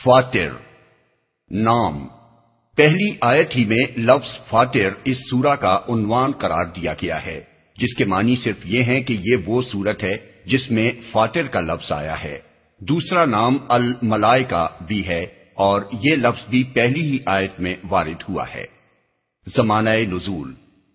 فاطر نام پہلی آیت ہی میں لفظ فاطر اس سورہ کا عنوان قرار دیا گیا ہے، جس کے معنی صرف یہ ہیں کہ یہ وہ سورت ہے جس میں فاطر کا لفظ آیا ہے۔ دوسرا نام الملائکہ بھی ہے اور یہ لفظ بھی پہلی ہی آیت میں وارد ہوا ہے۔ زمانہ نزول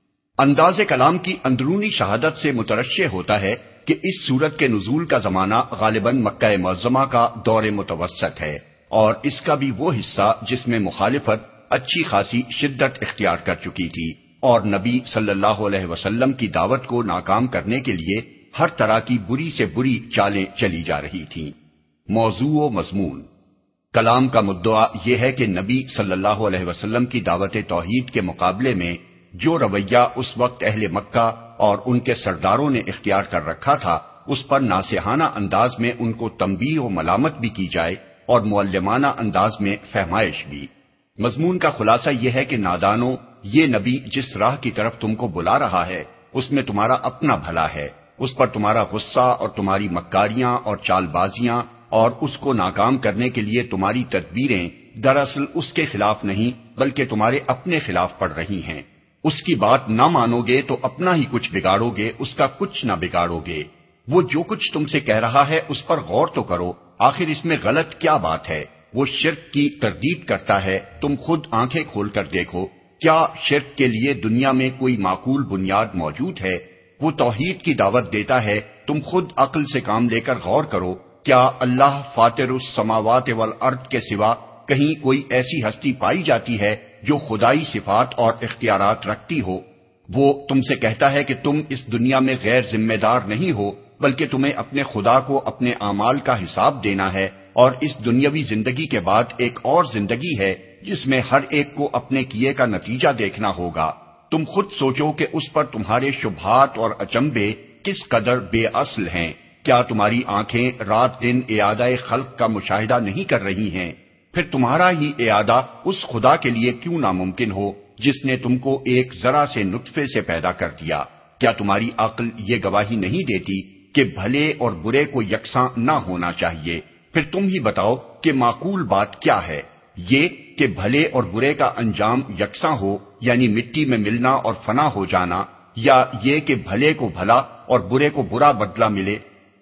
انداز کلام کی اندرونی شہادت سے مترشح ہوتا ہے کہ اس سورت کے نزول کا زمانہ غالباً مکہ معظمہ کا دور متوسط ہے، اور اس کا بھی وہ حصہ جس میں مخالفت اچھی خاصی شدت اختیار کر چکی تھی اور نبی صلی اللہ علیہ وسلم کی دعوت کو ناکام کرنے کے لیے ہر طرح کی بری سے بری چالیں چلی جا رہی تھیں۔ موضوع و مضمون کلام کا مدعا یہ ہے کہ نبی صلی اللہ علیہ وسلم کی دعوت توحید کے مقابلے میں جو رویہ اس وقت اہل مکہ اور ان کے سرداروں نے اختیار کر رکھا تھا، اس پر ناصحانہ انداز میں ان کو تنبیہ و ملامت بھی کی جائے اور معلمانہ انداز میں فہمائش بھی۔ مضمون کا خلاصہ یہ ہے کہ نادانو، یہ نبی جس راہ کی طرف تم کو بلا رہا ہے اس میں تمہارا اپنا بھلا ہے، اس پر تمہارا غصہ اور تمہاری مکاریاں اور چال بازیاں اور اس کو ناکام کرنے کے لیے تمہاری تدبیریں دراصل اس کے خلاف نہیں بلکہ تمہارے اپنے خلاف پڑ رہی ہیں۔ اس کی بات نہ مانو گے تو اپنا ہی کچھ بگاڑو گے، اس کا کچھ نہ بگاڑو گے۔ وہ جو کچھ تم سے کہہ رہا ہے اس پر غور تو کرو، آخر اس میں غلط کیا بات ہے؟ وہ شرک کی تردید کرتا ہے، تم خود آنکھیں کھول کر دیکھو، کیا شرک کے لیے دنیا میں کوئی معقول بنیاد موجود ہے؟ وہ توحید کی دعوت دیتا ہے، تم خود عقل سے کام لے کر غور کرو، کیا اللہ فاطر السماوات والارض کے سوا کہیں کوئی ایسی ہستی پائی جاتی ہے جو خدائی صفات اور اختیارات رکھتی ہو؟ وہ تم سے کہتا ہے کہ تم اس دنیا میں غیر ذمہ دار نہیں ہو بلکہ تمہیں اپنے خدا کو اپنے اعمال کا حساب دینا ہے، اور اس دنیاوی زندگی کے بعد ایک اور زندگی ہے جس میں ہر ایک کو اپنے کیے کا نتیجہ دیکھنا ہوگا۔ تم خود سوچو کہ اس پر تمہارے شبہات اور اچنبے کس قدر بے اصل ہیں۔ کیا تمہاری آنکھیں رات دن اعادہ خلق کا مشاہدہ نہیں کر رہی ہیں؟ پھر تمہارا ہی اعادہ اس خدا کے لیے کیوں ناممکن ہو جس نے تم کو ایک ذرا سے نطفے سے پیدا کر دیا؟ کیا تمہاری عقل یہ گواہی نہیں دیتی کہ بھلے اور برے کو یکساں نہ ہونا چاہیے؟ پھر تم ہی بتاؤ کہ معقول بات کیا ہے، یہ کہ بھلے اور برے کا انجام یکساں ہو، یعنی مٹی میں ملنا اور فنا ہو جانا، یا یہ کہ بھلے کو بھلا اور برے کو برا بدلہ ملے؟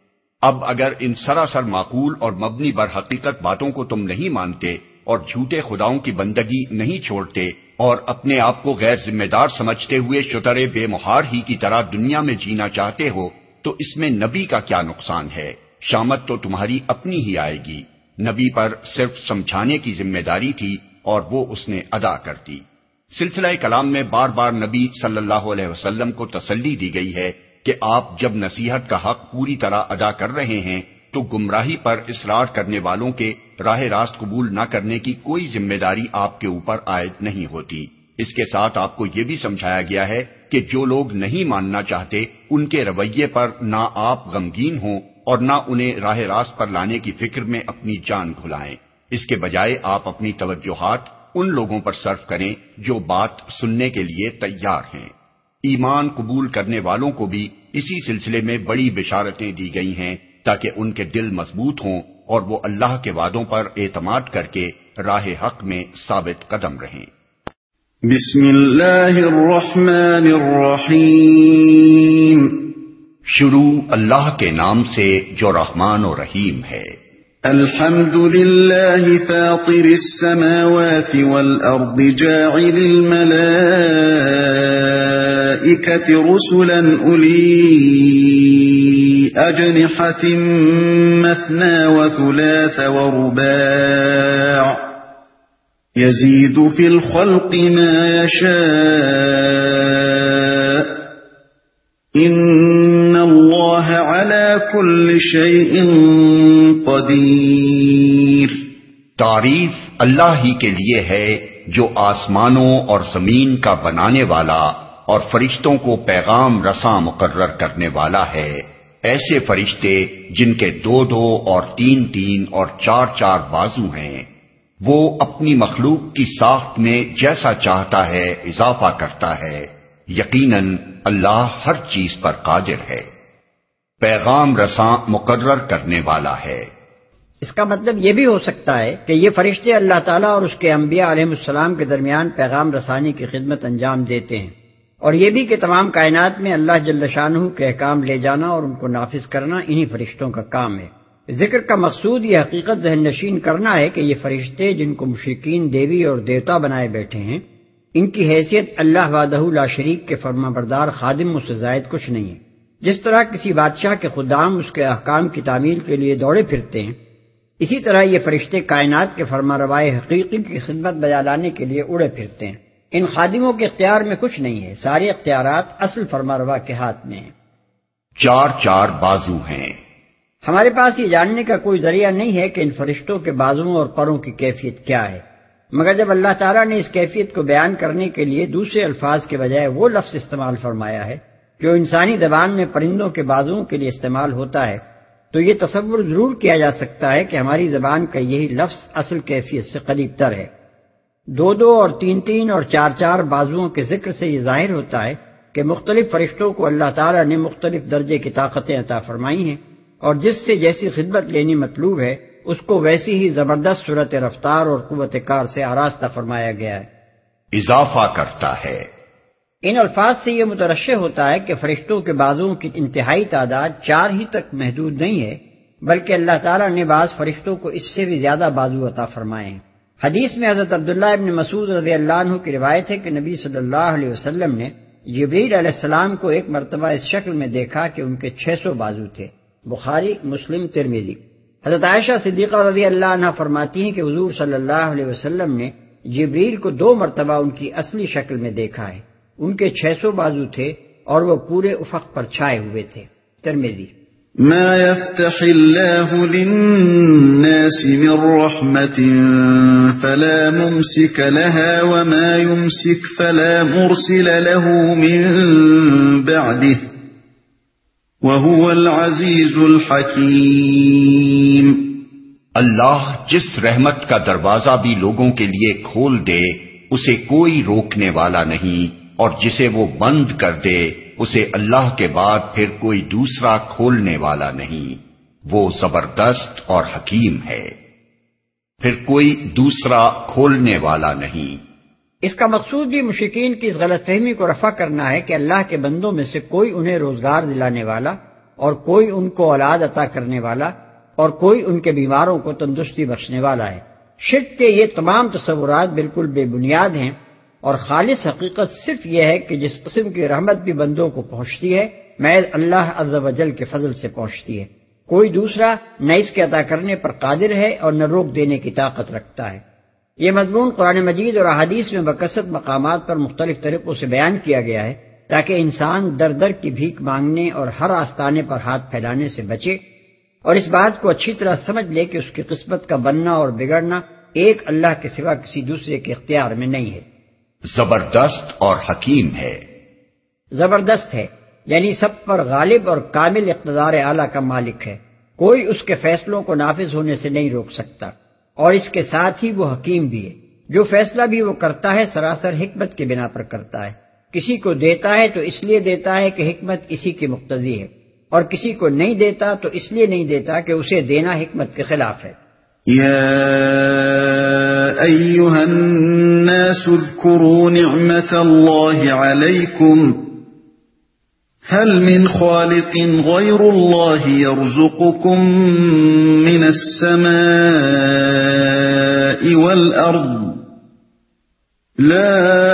اب اگر ان سراسر معقول اور مبنی بر حقیقت باتوں کو تم نہیں مانتے اور جھوٹے خداؤں کی بندگی نہیں چھوڑتے اور اپنے آپ کو غیر ذمہ دار سمجھتے ہوئے شتر بے مہار ہی کی طرح دنیا میں جینا چاہتے ہو، تو اس میں نبی کا کیا نقصان ہے؟ شامت تو تمہاری اپنی ہی آئے گی۔ نبی پر صرف سمجھانے کی ذمہ داری تھی اور وہ اس نے ادا کر دی۔ سلسلہ کلام میں بار بار نبی صلی اللہ علیہ وسلم کو تسلی دی گئی ہے کہ آپ جب نصیحت کا حق پوری طرح ادا کر رہے ہیں تو گمراہی پر اصرار کرنے والوں کے راہ راست قبول نہ کرنے کی کوئی ذمہ داری آپ کے اوپر عائد نہیں ہوتی۔ اس کے ساتھ آپ کو یہ بھی سمجھایا گیا ہے کہ جو لوگ نہیں ماننا چاہتے ان کے رویے پر نہ آپ غمگین ہوں اور نہ انہیں راہ راست پر لانے کی فکر میں اپنی جان گھلائیں۔ اس کے بجائے آپ اپنی توجہات ان لوگوں پر صرف کریں جو بات سننے کے لیے تیار ہیں۔ ایمان قبول کرنے والوں کو بھی اسی سلسلے میں بڑی بشارتیں دی گئی ہیں تاکہ ان کے دل مضبوط ہوں اور وہ اللہ کے وعدوں پر اعتماد کر کے راہ حق میں ثابت قدم رہیں۔ بسم اللہ الرحمن الرحیم شروع اللہ کے نام سے جو رحمان و رحیم ہے۔ الحمد للہ فاطر السماوات والارض جاعل الملائکة رسلا اولی اجنحة مثنى وثلاث ورباع يزيد في الخلق ما يشاء ان اللہ علی کل شیء قدیر۔ تعریف اللہ ہی کے لیے ہے جو آسمانوں اور زمین کا بنانے والا اور فرشتوں کو پیغام رساں مقرر کرنے والا ہے، ایسے فرشتے جن کے 2 اور 3 اور 4 بازو ہیں۔ وہ اپنی مخلوق کی ساخت میں جیسا چاہتا ہے اضافہ کرتا ہے، یقیناً اللہ ہر چیز پر قادر ہے۔ پیغام رساں مقرر کرنے والا ہے۔ اس کا مطلب یہ بھی ہو سکتا ہے کہ یہ فرشتے اللہ تعالیٰ اور اس کے انبیاء علیہ السلام کے درمیان پیغام رسانی کی خدمت انجام دیتے ہیں، اور یہ بھی کہ تمام کائنات میں اللہ جل شانہ کے احکام لے جانا اور ان کو نافذ کرنا انہی فرشتوں کا کام ہے۔ ذکر کا مقصود یہ حقیقت ذہن نشین کرنا ہے کہ یہ فرشتے جن کو مشرکین دیوی اور دیوتا بنائے بیٹھے ہیں، ان کی حیثیت اللہ وحدہ لا شریک کے فرما بردار خادم سے زائد کچھ نہیں ہے۔ جس طرح کسی بادشاہ کے خدام اس کے احکام کی تعمیل کے لیے دوڑے پھرتے ہیں، اسی طرح یہ فرشتے کائنات کے فرما روائے حقیقی کی خدمت بجا لانے کے لیے اڑے پھرتے ہیں۔ ان خادموں کے اختیار میں کچھ نہیں ہے، سارے اختیارات اصل فرما روا کے ہاتھ میں ہیں۔ 4 بازو ہیں۔ ہمارے پاس یہ جاننے کا کوئی ذریعہ نہیں ہے کہ ان فرشتوں کے بازوؤں اور پروں کی کیفیت کیا ہے، مگر جب اللہ تعالیٰ نے اس کیفیت کو بیان کرنے کے لیے دوسرے الفاظ کے بجائے وہ لفظ استعمال فرمایا ہے جو انسانی زبان میں پرندوں کے بازوؤں کے لیے استعمال ہوتا ہے، تو یہ تصور ضرور کیا جا سکتا ہے کہ ہماری زبان کا یہی لفظ اصل کیفیت سے قریب تر ہے۔ 2 اور 3 اور 4 بازوؤں کے ذکر سے یہ ظاہر ہوتا ہے کہ مختلف فرشتوں کو اللہ تعالیٰ نے مختلف درجے کی طاقتیں عطا فرمائی ہیں، اور جس سے جیسی خدمت لینی مطلوب ہے اس کو ویسی ہی زبردست صورت رفتار اور قوت کار سے آراستہ فرمایا گیا ہے۔ اضافہ کرتا ہے۔ ان الفاظ سے یہ مترشح ہوتا ہے کہ فرشتوں کے بازوؤں کی انتہائی تعداد 4 ہی تک محدود نہیں ہے، بلکہ اللہ تعالیٰ نے بعض فرشتوں کو اس سے بھی زیادہ بازو عطا فرمائے ہیں۔ حدیث میں حضرت عبداللہ ابن مسعود رضی اللہ عنہ کی روایت ہے کہ نبی صلی اللہ علیہ وسلم نے جبریل علیہ السلام کو ایک مرتبہ اس شکل میں دیکھا کہ ان کے 600 بازو تھے، بخاری، مسلم، ترمذی۔ حضرت عائشہ صدیقہ رضی اللہ عنہ فرماتی ہیں کہ حضور صلی اللہ علیہ وسلم نے جبریل کو 2 مرتبہ ان کی اصلی شکل میں دیکھا ہے، ان کے 600 بازو تھے اور وہ پورے افق پر چھائے ہوئے تھے، ترمذی۔ ما يفتح الله للناس من رحمة فلا ممسك لها وما يمسك فلا مرسل له من بعده وهو العزيز الحكيم۔ اللہ جس رحمت کا دروازہ بھی لوگوں کے لیے کھول دے اسے کوئی روکنے والا نہیں، اور جسے وہ بند کر دے اسے اللہ کے بعد پھر کوئی دوسرا کھولنے والا نہیں، وہ زبردست اور حکیم ہے، پھر کوئی دوسرا کھولنے والا نہیں۔ اس کا مقصود بھی مشرکین کی اس غلط فہمی کو رفع کرنا ہے کہ اللہ کے بندوں میں سے کوئی انہیں روزگار دلانے والا اور کوئی ان کو اولاد عطا کرنے والا اور کوئی ان کے بیماروں کو تندرستی بخشنے والا ہے۔ شرک کے یہ تمام تصورات بالکل بے بنیاد ہیں، اور خالص حقیقت صرف یہ ہے کہ جس قسم کی رحمت بھی بندوں کو پہنچتی ہے محض اللہ عز و جل کے فضل سے پہنچتی ہے، کوئی دوسرا نہ اس کے عطا کرنے پر قادر ہے اور نہ روک دینے کی طاقت رکھتا ہے۔ یہ مضمون قرآن مجید اور احادیث میں بکثرت مقامات پر مختلف طریقوں سے بیان کیا گیا ہے تاکہ انسان در در کی بھیک مانگنے اور ہر آستانے پر ہاتھ پھیلانے سے بچے، اور اس بات کو اچھی طرح سمجھ لے کہ اس کی قسمت کا بننا اور بگڑنا ایک اللہ کے سوا کسی دوسرے کے اختیار میں نہیں ہے۔ زبردست اور حکیم ہے۔ زبردست ہے یعنی سب پر غالب اور کامل اقتدار اعلیٰ کا مالک ہے، کوئی اس کے فیصلوں کو نافذ ہونے سے نہیں روک سکتا، اور اس کے ساتھ ہی وہ حکیم بھی ہے، جو فیصلہ بھی وہ کرتا ہے سراسر حکمت کے بنا پر کرتا ہے، کسی کو دیتا ہے تو اس لیے دیتا ہے کہ حکمت اسی کی مقتضی ہے، اور کسی کو نہیں دیتا تو اس لیے نہیں دیتا کہ اسے دینا حکمت کے خلاف ہے۔ أيها الناس اذكروا نعمة الله عليكم هل من خالق غير الله يرزقكم من السماء والأرض لا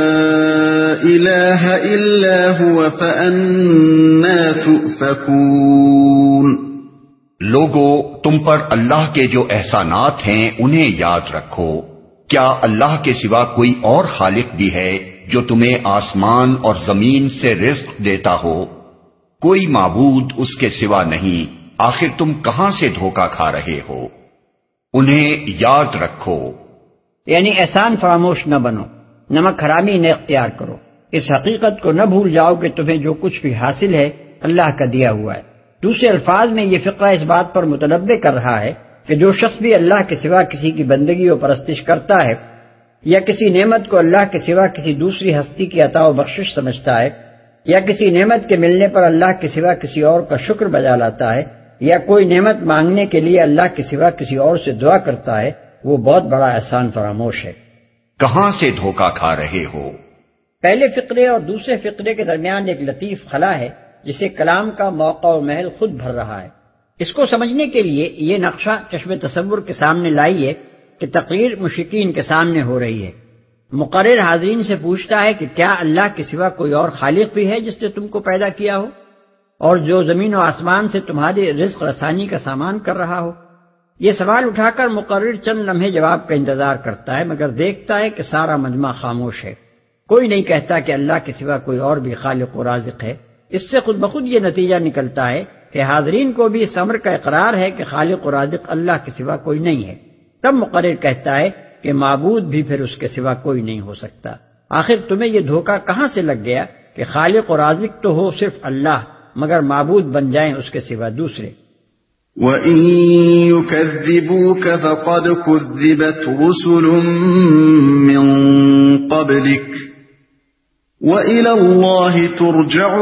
إله إلا هو فأنا تؤفكون۔ لوگو تم پر اللہ کے جو احسانات ہیں انہیں یاد رکھو، کیا اللہ کے سوا کوئی اور خالق بھی ہے جو تمہیں آسمان اور زمین سے رزق دیتا ہو؟ کوئی معبود اس کے سوا نہیں، آخر تم کہاں سے دھوکہ کھا رہے ہو؟ انہیں یاد رکھو یعنی احسان فراموش نہ بنو، نمک حرامی نہ اختیار کرو، اس حقیقت کو نہ بھول جاؤ کہ تمہیں جو کچھ بھی حاصل ہے اللہ کا دیا ہوا ہے۔ دوسرے الفاظ میں یہ فقرہ اس بات پر متنبع کر رہا ہے کہ جو شخص بھی اللہ کے سوا کسی کی بندگی و پرستش کرتا ہے یا کسی نعمت کو اللہ کے سوا کسی دوسری ہستی کی عطا و بخشش سمجھتا ہے یا کسی نعمت کے ملنے پر اللہ کے سوا کسی اور کا شکر بجا لاتا ہے یا کوئی نعمت مانگنے کے لیے اللہ کے سوا کسی اور سے دعا کرتا ہے وہ بہت بڑا احسان فراموش ہے۔ کہاں سے دھوکہ کھا رہے ہو؟ پہلے فقرے اور دوسرے فقرے کے درمیان ایک لطیف خلا ہے جسے کلام کا موقع و محل خود بھر رہا ہے۔ اس کو سمجھنے کے لیے یہ نقشہ چشم تصور کے سامنے لائیے کہ تقریر مشرکین کے سامنے ہو رہی ہے۔ مقرر حاضرین سے پوچھتا ہے کہ کیا اللہ کے سوا کوئی اور خالق بھی ہے جس نے تم کو پیدا کیا ہو اور جو زمین و آسمان سے تمہاری رزق رسانی کا سامان کر رہا ہو؟ یہ سوال اٹھا کر مقرر چند لمحے جواب کا انتظار کرتا ہے، مگر دیکھتا ہے کہ سارا مجمع خاموش ہے۔ کوئی نہیں کہتا کہ اللہ کے سوا کوئی اور بھی خالق و رازق ہے۔ اس سے خود بخود یہ نتیجہ نکلتا ہے کہ حاضرین کو بھی اس امر کا اقرار ہے کہ خالق و رازق اللہ کے سوا کوئی نہیں ہے۔ تب مقرر کہتا ہے کہ معبود بھی پھر اس کے سوا کوئی نہیں ہو سکتا۔ آخر تمہیں یہ دھوکہ کہاں سے لگ گیا کہ خالق و رازق تو ہو صرف اللہ، مگر معبود بن جائیں اس کے سوا دوسرے۔ وَإِن يُكَذِّبُوكَ فَقَدْ كُذِّبَتْ رُسُلٌ مِّن قَبْلِكَ وَإِلَى اللَّهِ تُرْجَعُ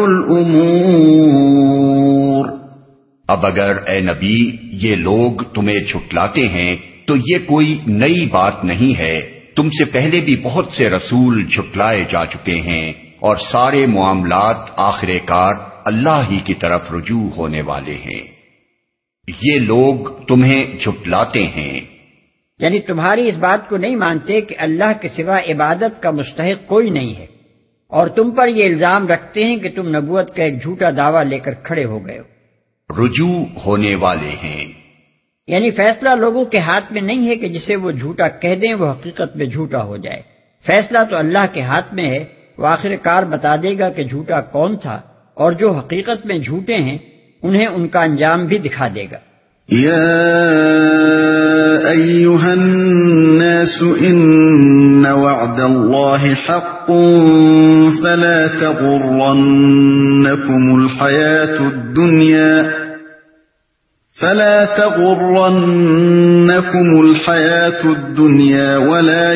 الْأُمُورُ۔ اب اگر اے نبی یہ لوگ تمہیں جھٹلاتے ہیں تو یہ کوئی نئی بات نہیں ہے، تم سے پہلے بھی بہت سے رسول جھٹلائے جا چکے ہیں اور سارے معاملات آخر کار اللہ ہی کی طرف رجوع ہونے والے ہیں۔ یہ لوگ تمہیں جھٹلاتے ہیں، یعنی تمہاری اس بات کو نہیں مانتے کہ اللہ کے سوا عبادت کا مستحق کوئی نہیں ہے، اور تم پر یہ الزام رکھتے ہیں کہ تم نبوت کا ایک جھوٹا دعویٰ لے کر کھڑے ہو گئے ہو۔ رجوع ہونے والے ہیں، یعنی فیصلہ لوگوں کے ہاتھ میں نہیں ہے کہ جسے وہ جھوٹا کہہ دیں وہ حقیقت میں جھوٹا ہو جائے۔ فیصلہ تو اللہ کے ہاتھ میں ہے، وہ آخر کار بتا دے گا کہ جھوٹا کون تھا، اور جو حقیقت میں جھوٹے ہیں انہیں ان کا انجام بھی دکھا دے گا۔ یا ایھا الناس ان وعد اللہ حق فلا تغرنکم الحیاة الدنیا ولا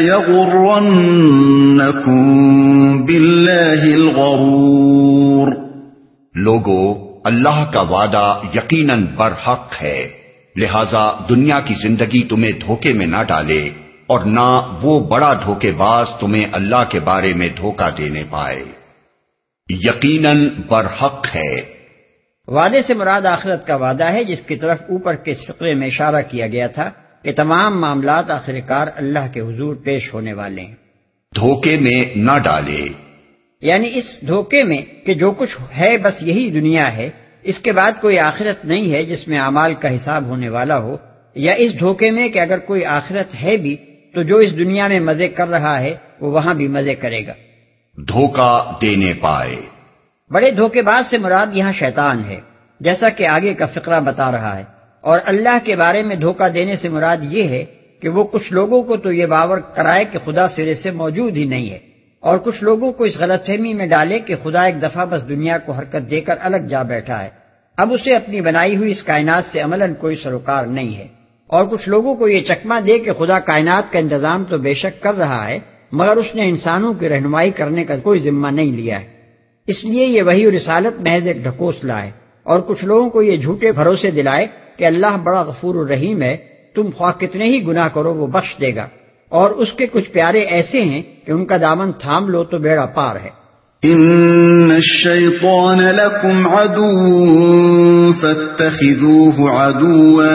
یغرنکم باللہ الغرور۔ لوگو، اللہ کا وعدہ یقیناً برحق ہے، لہذا دنیا کی زندگی تمہیں دھوکے میں نہ ڈالے اور نہ وہ بڑا دھوکے باز تمہیں اللہ کے بارے میں دھوکہ دینے پائے۔ یقیناً برحق ہے۔ وعدے سے مراد آخرت کا وعدہ ہے جس کی طرف اوپر کے اس فقرے میں اشارہ کیا گیا تھا کہ تمام معاملات آخر کار اللہ کے حضور پیش ہونے والے ہیں۔ دھوکے میں نہ ڈالے، یعنی اس دھوکے میں کہ جو کچھ ہے بس یہی دنیا ہے، اس کے بعد کوئی آخرت نہیں ہے جس میں اعمال کا حساب ہونے والا ہو، یا اس دھوکے میں کہ اگر کوئی آخرت ہے بھی تو جو اس دنیا میں مزے کر رہا ہے وہ وہاں بھی مزے کرے گا۔ دھوکہ دینے پائے، بڑے دھوکے باز سے مراد یہاں شیطان ہے، جیسا کہ آگے کا فقرہ بتا رہا ہے، اور اللہ کے بارے میں دھوکہ دینے سے مراد یہ ہے کہ وہ کچھ لوگوں کو تو یہ باور کرائے کہ خدا سرے سے موجود ہی نہیں ہے، اور کچھ لوگوں کو اس غلط فہمی میں ڈالے کہ خدا ایک دفعہ بس دنیا کو حرکت دے کر الگ جا بیٹھا ہے، اب اسے اپنی بنائی ہوئی اس کائنات سے عملاً کوئی سروکار نہیں ہے، اور کچھ لوگوں کو یہ چکمہ دے کہ خدا کائنات کا انتظام تو بے شک کر رہا ہے مگر اس نے انسانوں کی رہنمائی کرنے کا کوئی ذمہ نہیں لیا ہے، اس لیے یہ وحی و رسالت محض ایک ڈھکوسلا ہے، اور کچھ لوگوں کو یہ جھوٹے بھروسے دلائے کہ اللہ بڑا غفور الرحیم ہے، تم خواہ کتنے ہی گناہ کرو وہ بخش دے گا، اور اس کے کچھ پیارے ایسے ہیں کہ ان کا دامن تھام لو تو بیڑا پار ہے۔ ان الشیطان لکم عدو فاتخذوه عدوا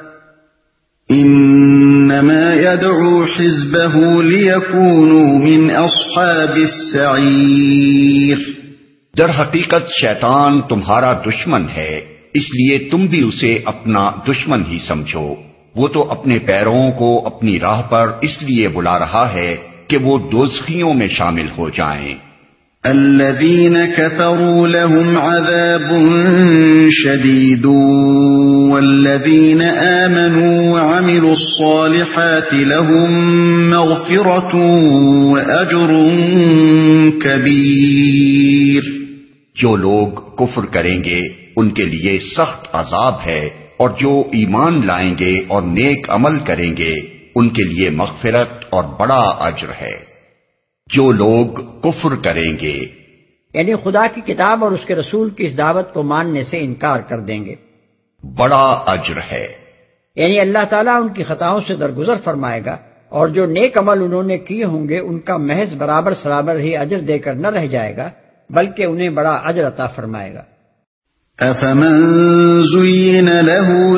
انما يدعو حزبه ليكونوا من اصحاب السعیر۔ در حقیقت شیطان تمہارا دشمن ہے، اس لیے تم بھی اسے اپنا دشمن ہی سمجھو، وہ تو اپنے پیروں کو اپنی راہ پر اس لیے بلا رہا ہے کہ وہ دوزخیوں میں شامل ہو جائیں۔ الذين كفروا لهم عذاب شديد والذين آمنوا وعملوا الصالحات لهم مغفرة وأجر كبير۔ جو لوگ کفر کریں گے ان کے لیے سخت عذاب ہے، اور جو ایمان لائیں گے اور نیک عمل کریں گے ان کے لیے مغفرت اور بڑا اجر ہے۔ جو لوگ کفر کریں گے یعنی خدا کی کتاب اور اس کے رسول کی اس دعوت کو ماننے سے انکار کر دیں گے، بڑا اجر ہے۔ یعنی اللہ تعالیٰ ان کی خطاؤں سے درگزر فرمائے گا، اور جو نیک عمل انہوں نے کیے ہوں گے ان کا محض برابر سرابر ہی اجر دے کر نہ رہ جائے گا، بلکہ انہیں بڑا اجر عطا فرمائے گا۔ أَفَمَنْ زُيِّنَ لَهُ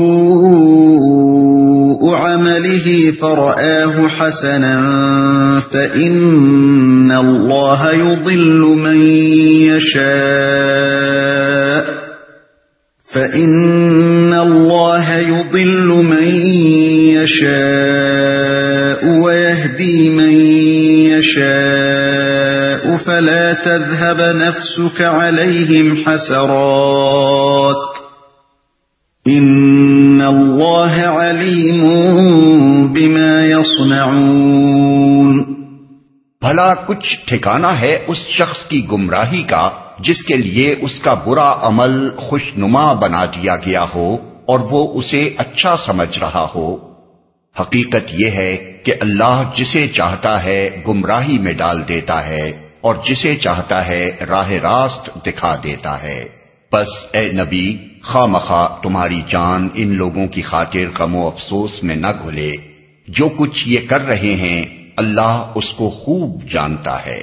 سُوءُ عَمَلِهِ فَرَآهُ حَسَنًا فَإِنَّ اللَّهَ يُضِلُّ مَن يَشَاءُ وَيَهْدِي مَن يَشَاءُ فَلَا تَذْهَبَ نَفْسُكَ عَلَيْهِمْ حَسَرَاتٍ إِنَّ اللَّهَ عَلِيمٌ بِمَا يَصْنَعُونَ۔ بھلا کچھ ٹھکانہ ہے اس شخص کی گمراہی کا جس کے لیے اس کا برا عمل خوشنما بنا دیا گیا ہو اور وہ اسے اچھا سمجھ رہا ہو۔ حقیقت یہ ہے کہ اللہ جسے چاہتا ہے گمراہی میں ڈال دیتا ہے اور جسے چاہتا ہے راہ راست دکھا دیتا ہے۔ بس اے نبی، خواہ مخواہ تمہاری جان ان لوگوں کی خاطر غم و افسوس میں نہ گھلے، جو کچھ یہ کر رہے ہیں اللہ اس کو خوب جانتا ہے۔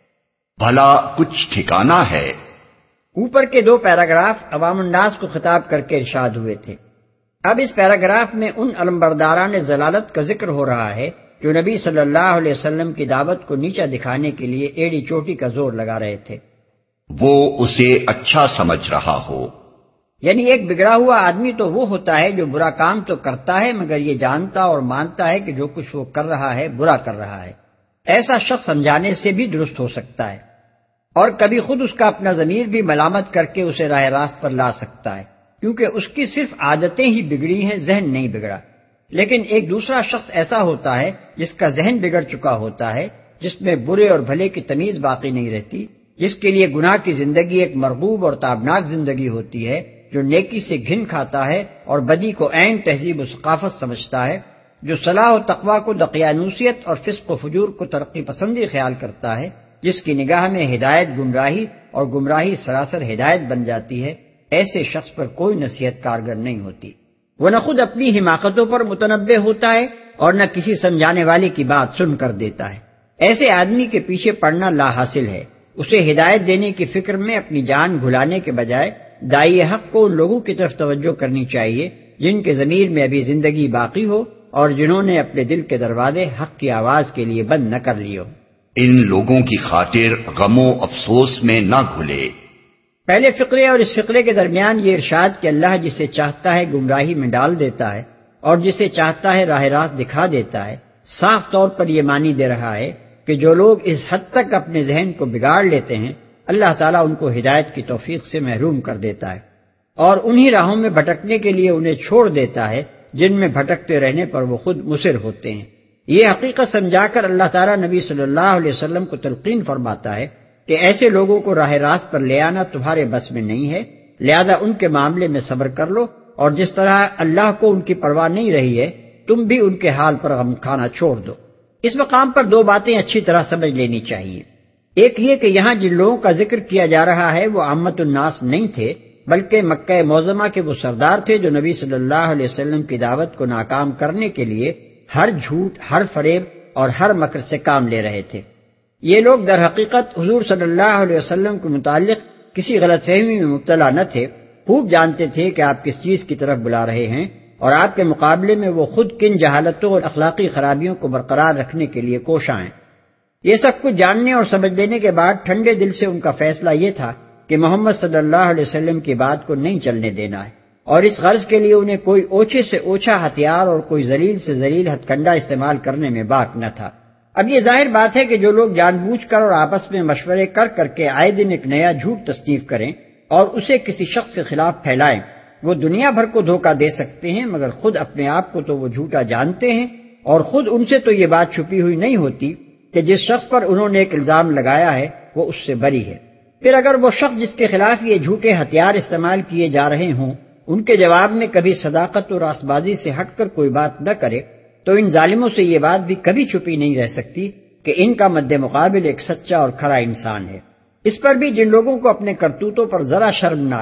بھلا کچھ ٹھکانہ ہے۔ اوپر کے دو پیراگراف عوام الناس کو خطاب کر کے ارشاد ہوئے تھے۔ اب اس پیراگراف میں ان علمبرداران ضلالت کا ذکر ہو رہا ہے جو نبی صلی اللہ علیہ وسلم کی دعوت کو نیچا دکھانے کے لیے ایڑی چوٹی کا زور لگا رہے تھے۔ وہ اسے اچھا سمجھ رہا ہو، یعنی ایک بگڑا ہوا آدمی تو وہ ہوتا ہے جو برا کام تو کرتا ہے مگر یہ جانتا اور مانتا ہے کہ جو کچھ وہ کر رہا ہے برا کر رہا ہے۔ ایسا شخص سمجھانے سے بھی درست ہو سکتا ہے، اور کبھی خود اس کا اپنا ضمیر بھی ملامت کر کے اسے راہ راست پر لا سکتا ہے، کیونکہ اس کی صرف عادتیں ہی بگڑی ہیں، ذہن نہیں بگڑا۔ لیکن ایک دوسرا شخص ایسا ہوتا ہے جس کا ذہن بگڑ چکا ہوتا ہے، جس میں برے اور بھلے کی تمیز باقی نہیں رہتی، جس کے لیے گناہ کی زندگی ایک مرغوب اور تابناک زندگی ہوتی ہے، جو نیکی سے گھن کھاتا ہے اور بدی کو عین تہذیب و ثقافت سمجھتا ہے، جو صلاح و تقویٰ کو دقیانوسیت اور فسق و فجور کو ترقی پسندی خیال کرتا ہے، جس کی نگاہ میں ہدایت گمراہی اور گمراہی سراسر ہدایت بن جاتی ہے، ایسے شخص پر کوئی نصیحت کارگر نہیں ہوتی۔ وہ نہ خود اپنی حماقتوں پر متنبہ ہوتا ہے اور نہ کسی سمجھانے والے کی بات سن کر دیتا ہے۔ ایسے آدمی کے پیچھے پڑنا لا حاصل ہے۔ اسے ہدایت دینے کی فکر میں اپنی جان گھلانے کے بجائے داعی حق کو ان لوگوں کی طرف توجہ کرنی چاہیے جن کے ضمیر میں ابھی زندگی باقی ہو اور جنہوں نے اپنے دل کے دروازے حق کی آواز کے لیے بند نہ کر لیے ہو۔ ان لوگوں کی خاطر غم و افسوس میں نہ گھلے۔ پہلے فقرے اور اس فقرے کے درمیان یہ ارشاد کہ اللہ جسے چاہتا ہے گمراہی میں ڈال دیتا ہے اور جسے چاہتا ہے راہ راست دکھا دیتا ہے، صاف طور پر یہ معنی دے رہا ہے کہ جو لوگ اس حد تک اپنے ذہن کو بگاڑ لیتے ہیں، اللہ تعالیٰ ان کو ہدایت کی توفیق سے محروم کر دیتا ہے اور انہی راہوں میں بھٹکنے کے لیے انہیں چھوڑ دیتا ہے جن میں بھٹکتے رہنے پر وہ خود مصر ہوتے ہیں۔ یہ حقیقت سمجھا کر اللہ تعالیٰ نبی صلی اللہ علیہ وسلم کو تلقین فرماتا ہے کہ ایسے لوگوں کو راہ راست پر لے آنا تمہارے بس میں نہیں ہے، لہذا ان کے معاملے میں صبر کر لو، اور جس طرح اللہ کو ان کی پرواہ نہیں رہی ہے تم بھی ان کے حال پر غم کھانا چھوڑ دو۔ اس مقام پر دو باتیں اچھی طرح سمجھ لینی چاہیے۔ ایک یہ کہ یہاں جن لوگوں کا ذکر کیا جا رہا ہے وہ عامت الناس نہیں تھے، بلکہ مکہ معظمہ کے وہ سردار تھے جو نبی صلی اللہ علیہ وسلم کی دعوت کو ناکام کرنے کے لیے ہر جھوٹ، ہر فریب اور ہر مکر سے کام لے رہے تھے۔ یہ لوگ در حقیقت حضور صلی اللہ علیہ وسلم کے متعلق کسی غلط فہمی میں مبتلا نہ تھے، خوب جانتے تھے کہ آپ کس چیز کی طرف بلا رہے ہیں اور آپ کے مقابلے میں وہ خود کن جہالتوں اور اخلاقی خرابیوں کو برقرار رکھنے کے لیے کوشاں ہیں۔ یہ سب کچھ جاننے اور سمجھ لینے کے بعد ٹھنڈے دل سے ان کا فیصلہ یہ تھا کہ محمد صلی اللہ علیہ وسلم کی بات کو نہیں چلنے دینا ہے، اور اس غرض کے لیے انہیں کوئی اوچھے سے اوچھا ہتھیار اور کوئی ذلیل سے ذلیل ہتھ کنڈا استعمال کرنے میں باک نہ تھا۔ اب یہ ظاہر بات ہے کہ جو لوگ جان بوجھ کر اور آپس میں مشورے کر کر کے آئے دن ایک نیا جھوٹ تصنیف کریں اور اسے کسی شخص کے خلاف پھیلائیں، وہ دنیا بھر کو دھوکہ دے سکتے ہیں، مگر خود اپنے آپ کو تو وہ جھوٹا جانتے ہیں، اور خود ان سے تو یہ بات چھپی ہوئی نہیں ہوتی کہ جس شخص پر انہوں نے ایک الزام لگایا ہے وہ اس سے بری ہے۔ پھر اگر وہ شخص جس کے خلاف یہ جھوٹے ہتھیار استعمال کیے جا رہے ہوں ان کے جواب میں کبھی صداقت اور راست بازی سے ہٹ کر کوئی بات نہ کرے تو ان ظالموں سے یہ بات بھی کبھی چھپی نہیں رہ سکتی کہ ان کا مد مقابل ایک سچا اور کھرا انسان ہے۔ اس پر بھی جن لوگوں کو اپنے کرتوتوں پر ذرا شرم نہ آئے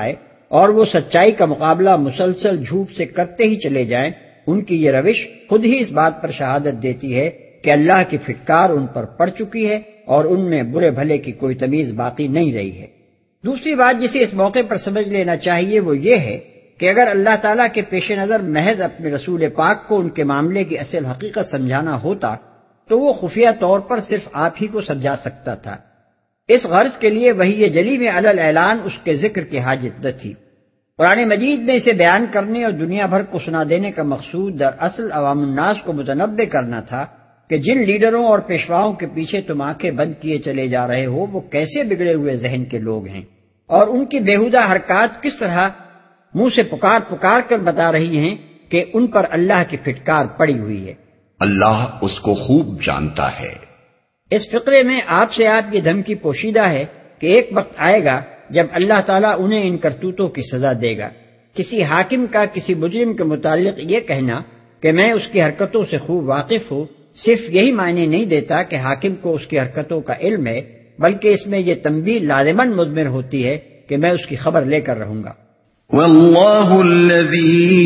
اور وہ سچائی کا مقابلہ مسلسل جھوٹ سے کرتے ہی چلے جائیں، ان کی یہ روش خود ہی اس بات پر شہادت دیتی ہے کہ اللہ کی پھٹکار ان پر پڑ چکی ہے اور ان میں برے بھلے کی کوئی تمیز باقی نہیں رہی ہے۔ دوسری بات جسے اس موقع پر سمجھ لینا چاہیے وہ یہ ہے کہ اگر اللہ تعالیٰ کے پیش نظر محض اپنے رسول پاک کو ان کے معاملے کی اصل حقیقت سمجھانا ہوتا تو وہ خفیہ طور پر صرف آپ ہی کو سمجھا سکتا تھا۔ اس غرض کے لیے وحی جلی میں علی الاعلان اس کے ذکر کی حاجت نہ تھی۔ قرآن مجید میں اسے بیان کرنے اور دنیا بھر کو سنا دینے کا مقصود دراصل عوام الناس کو متنبع کرنا تھا کہ جن لیڈروں اور پیشواؤں کے پیچھے تم آنکھیں بند کیے چلے جا رہے ہو وہ کیسے بگڑے ہوئے ذہن کے لوگ ہیں، اور ان کی بیہودہ حرکات کس طرح منہ سے پکار کر بتا رہی ہیں کہ ان پر اللہ کی پھٹکار پڑی ہوئی ہے۔ اللہ اس کو خوب جانتا ہے۔ اس فقرے میں آپ سے آپ کی دھمکی پوشیدہ ہے کہ ایک وقت آئے گا جب اللہ تعالیٰ انہیں ان کرتوتوں کی سزا دے گا۔ کسی حاکم کا کسی مجرم کے متعلق یہ کہنا کہ میں اس کی حرکتوں سے خوب واقف ہوں صرف یہی معنی نہیں دیتا کہ حاکم کو اس کی حرکتوں کا علم ہے، بلکہ اس میں یہ تنبیہ لازماً مضمر ہوتی ہے کہ میں اس کی خبر لے کر رہوں گا۔ والله الذي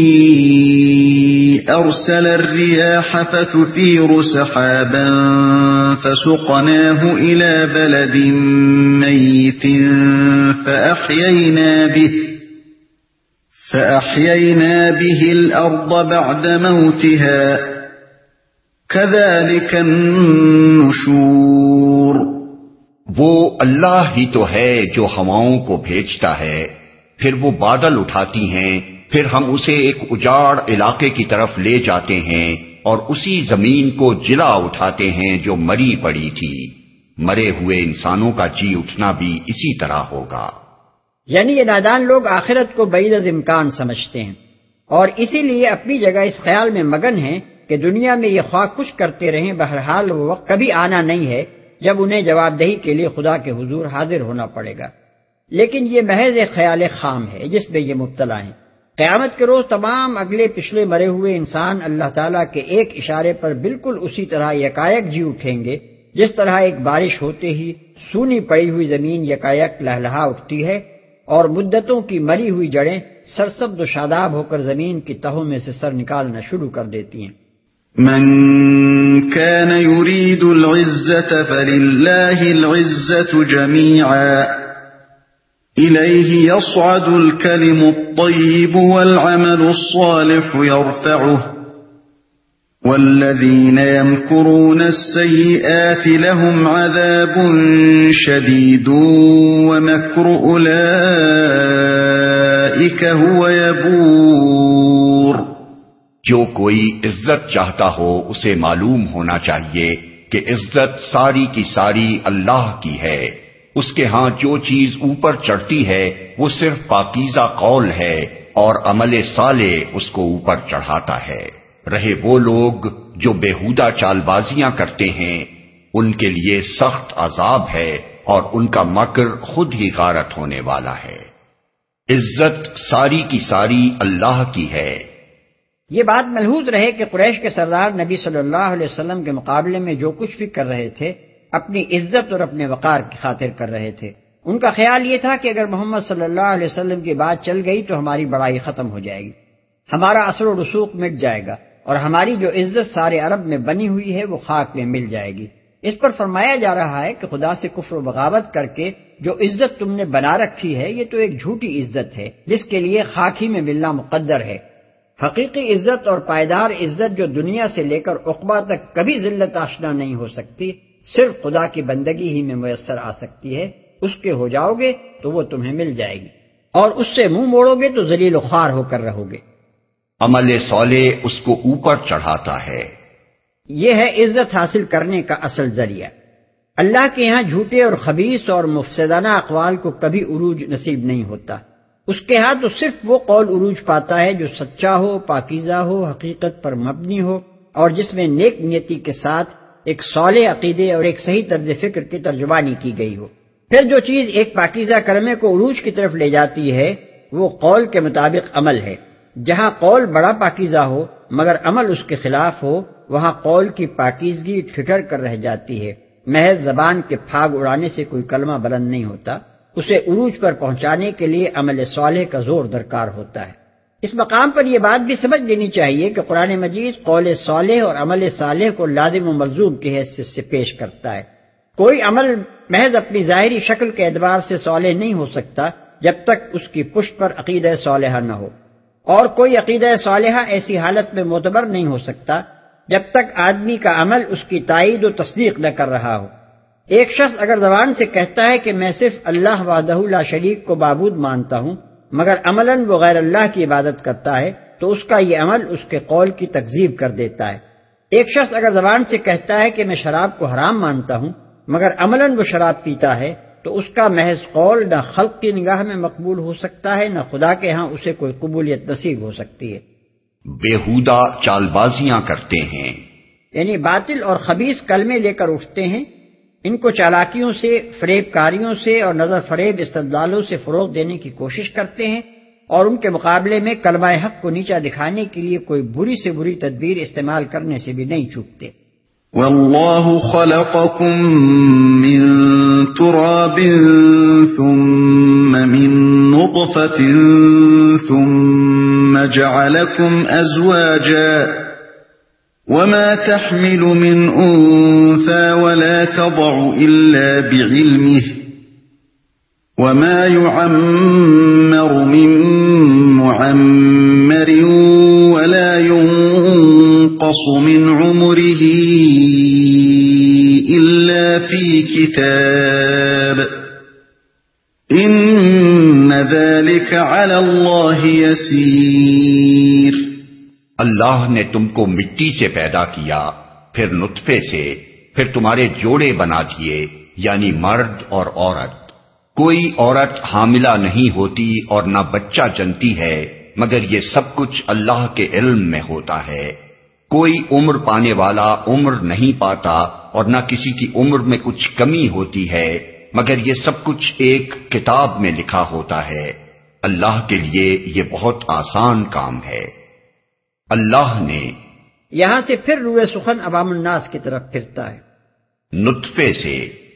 أرسل الرياح فتثير سحابا فسقناه إلى بلد ميت فأحيينا به الأرض بعد موتها كذلك النشور۔ وہ اللہ ہی تو ہے جو ہواؤں کو بھیجتا ہے، پھر وہ بادل اٹھاتی ہیں، پھر ہم اسے ایک اجاڑ علاقے کی طرف لے جاتے ہیں اور اسی زمین کو جلا اٹھاتے ہیں جو مری پڑی تھی۔ مرے ہوئے انسانوں کا جی اٹھنا بھی اسی طرح ہوگا۔ یعنی یہ نادان لوگ آخرت کو بعید از امکان سمجھتے ہیں اور اسی لیے اپنی جگہ اس خیال میں مگن ہیں کہ دنیا میں یہ خواہ کچھ کرتے رہیں، بہرحال وہ وقت کبھی آنا نہیں ہے جب انہیں جواب دہی کے لیے خدا کے حضور حاضر ہونا پڑے گا۔ لیکن یہ محض ایک خیال خام ہے جس میں یہ مبتلا ہیں۔ قیامت کے روز تمام اگلے پچھلے مرے ہوئے انسان اللہ تعالیٰ کے ایک اشارے پر بالکل اسی طرح یکایک جی اٹھیں گے جس طرح ایک بارش ہوتے ہی سونی پڑی ہوئی زمین یکایک لہلہا اٹھتی ہے اور مدتوں کی مری ہوئی جڑیں سرسبز و شاداب ہو کر زمین کی تہوں میں سے سر نکالنا شروع کر دیتی ہیں۔ من كان يريد العزة فلله العزة جميعا إليه يصعد الكلم الطيب والعمل الصالح يرفعه والذين يمكرون السيئات لهم عذاب شديد ومكر أولئك هو يبور۔ جو کوئی عزت چاہتا ہو اسے معلوم ہونا چاہیے کہ عزت ساری کی ساری اللہ کی ہے۔ اس کے ہاں جو چیز اوپر چڑھتی ہے وہ صرف پاکیزہ قول ہے اور عمل صالح اس کو اوپر چڑھاتا ہے۔ رہے وہ لوگ جو بیہودہ چال بازیاں کرتے ہیں ان کے لیے سخت عذاب ہے اور ان کا مکر خود ہی غارت ہونے والا ہے۔ عزت ساری کی ساری اللہ کی ہے۔ یہ بات ملحوظ رہے کہ قریش کے سردار نبی صلی اللہ علیہ وسلم کے مقابلے میں جو کچھ بھی کر رہے تھے اپنی عزت اور اپنے وقار کی خاطر کر رہے تھے۔ ان کا خیال یہ تھا کہ اگر محمد صلی اللہ علیہ وسلم کی بات چل گئی تو ہماری بڑائی ختم ہو جائے گی، ہمارا اثر و رسوخ مٹ جائے گا اور ہماری جو عزت سارے عرب میں بنی ہوئی ہے وہ خاک میں مل جائے گی۔ اس پر فرمایا جا رہا ہے کہ خدا سے کفر و بغاوت کر کے جو عزت تم نے بنا رکھی ہے یہ تو ایک جھوٹی عزت ہے جس کے لیے خاک ہی میں ملنا مقدر ہے۔ حقیقی عزت اور پائیدار عزت جو دنیا سے لے کر عقبہ تک کبھی ذلت آشنا نہیں ہو سکتی، صرف خدا کی بندگی ہی میں میسر آ سکتی ہے۔ اس کے ہو جاؤ گے تو وہ تمہیں مل جائے گی اور اس سے منہ موڑو گے تو ذلیل و خوار ہو کر رہو گے۔ عمل صالح اس کو اوپر چڑھاتا ہے۔ یہ ہے عزت حاصل کرنے کا اصل ذریعہ۔ اللہ کے یہاں جھوٹے اور خبیث اور مفسدانہ اقوال کو کبھی عروج نصیب نہیں ہوتا۔ اس کے ہاں تو صرف وہ قول عروج پاتا ہے جو سچا ہو، پاکیزہ ہو، حقیقت پر مبنی ہو اور جس میں نیک نیتی کے ساتھ ایک صالح عقیدے اور ایک صحیح طرز فکر کی ترجمانی کی گئی ہو۔ پھر جو چیز ایک پاکیزہ کلمے کو عروج کی طرف لے جاتی ہے وہ قول کے مطابق عمل ہے۔ جہاں قول بڑا پاکیزہ ہو مگر عمل اس کے خلاف ہو وہاں قول کی پاکیزگی ٹھٹر کر رہ جاتی ہے۔ محض زبان کے پھاگ اڑانے سے کوئی کلمہ بلند نہیں ہوتا، اسے عروج پر پہنچانے کے لیے عمل صالح کا زور درکار ہوتا ہے۔ اس مقام پر یہ بات بھی سمجھ لینی چاہیے کہ قرآن مجید قول صالح اور عمل صالح کو لازم و ملزوم کی حیثیت سے پیش کرتا ہے۔ کوئی عمل محض اپنی ظاہری شکل کے اعتبار سے صالح نہیں ہو سکتا جب تک اس کی پشت پر عقیدہ صالحہ نہ ہو، اور کوئی عقیدہ صالحہ ایسی حالت میں معتبر نہیں ہو سکتا جب تک آدمی کا عمل اس کی تائید و تصدیق نہ کر رہا ہو۔ ایک شخص اگر زبان سے کہتا ہے کہ میں صرف اللہ وحدہ لا شریک کو معبود مانتا ہوں، مگر عملاً وہ غیر اللہ کی عبادت کرتا ہے، تو اس کا یہ عمل اس کے قول کی تکذیب کر دیتا ہے۔ ایک شخص اگر زبان سے کہتا ہے کہ میں شراب کو حرام مانتا ہوں، مگر عملاً وہ شراب پیتا ہے، تو اس کا محض قول نہ خلق کی نگاہ میں مقبول ہو سکتا ہے، نہ خدا کے ہاں اسے کوئی قبولیت نصیب ہو سکتی ہے۔ بیہودہ چال بازیاں کرتے ہیں، یعنی باطل اور خبیث کلمے لے کر اٹھتے ہیں، ان کو چالاکیوں سے، فریب کاریوں سے اور نظر فریب استدلالوں سے فروغ دینے کی کوشش کرتے ہیں، اور ان کے مقابلے میں کلمہ حق کو نیچا دکھانے کے لیے کوئی بری سے بری تدبیر استعمال کرنے سے بھی نہیں چوکتے۔ وَاللَّهُ خَلَقَكُم مِّن تُرَابٍ ثُمَّ مِن نُّطْفَةٍ ثُمَّ جَعَلَكُمْ أَزْوَاجًا وَمَا تَحْمِلُ مِنْ أُنثَىٰ وَلَا تَضَعُ إِلَّا بِعِلْمِهِ وَمَا يُعَمَّرُ مِن مُّعَمَّرٍ وَلَا يُنقَصُ مِنْ عُمُرِهِ إِلَّا فِي كِتَابٍ إِنَّ ذَلِكَ عَلَى اللَّهِ يَسِيرٌ۔ اللہ نے تم کو مٹی سے پیدا کیا، پھر نطفے سے، پھر تمہارے جوڑے بنا دیے، یعنی مرد اور عورت۔ کوئی عورت حاملہ نہیں ہوتی اور نہ بچہ جنتی ہے، مگر یہ سب کچھ اللہ کے علم میں ہوتا ہے۔ کوئی عمر پانے والا عمر نہیں پاتا اور نہ کسی کی عمر میں کچھ کمی ہوتی ہے، مگر یہ سب کچھ ایک کتاب میں لکھا ہوتا ہے۔ اللہ کے لیے یہ بہت آسان کام ہے۔ اللہ نے، یہاں سے پھر روئے سخن عوام الناس کی طرف پھرتا ہے، نطفے سے،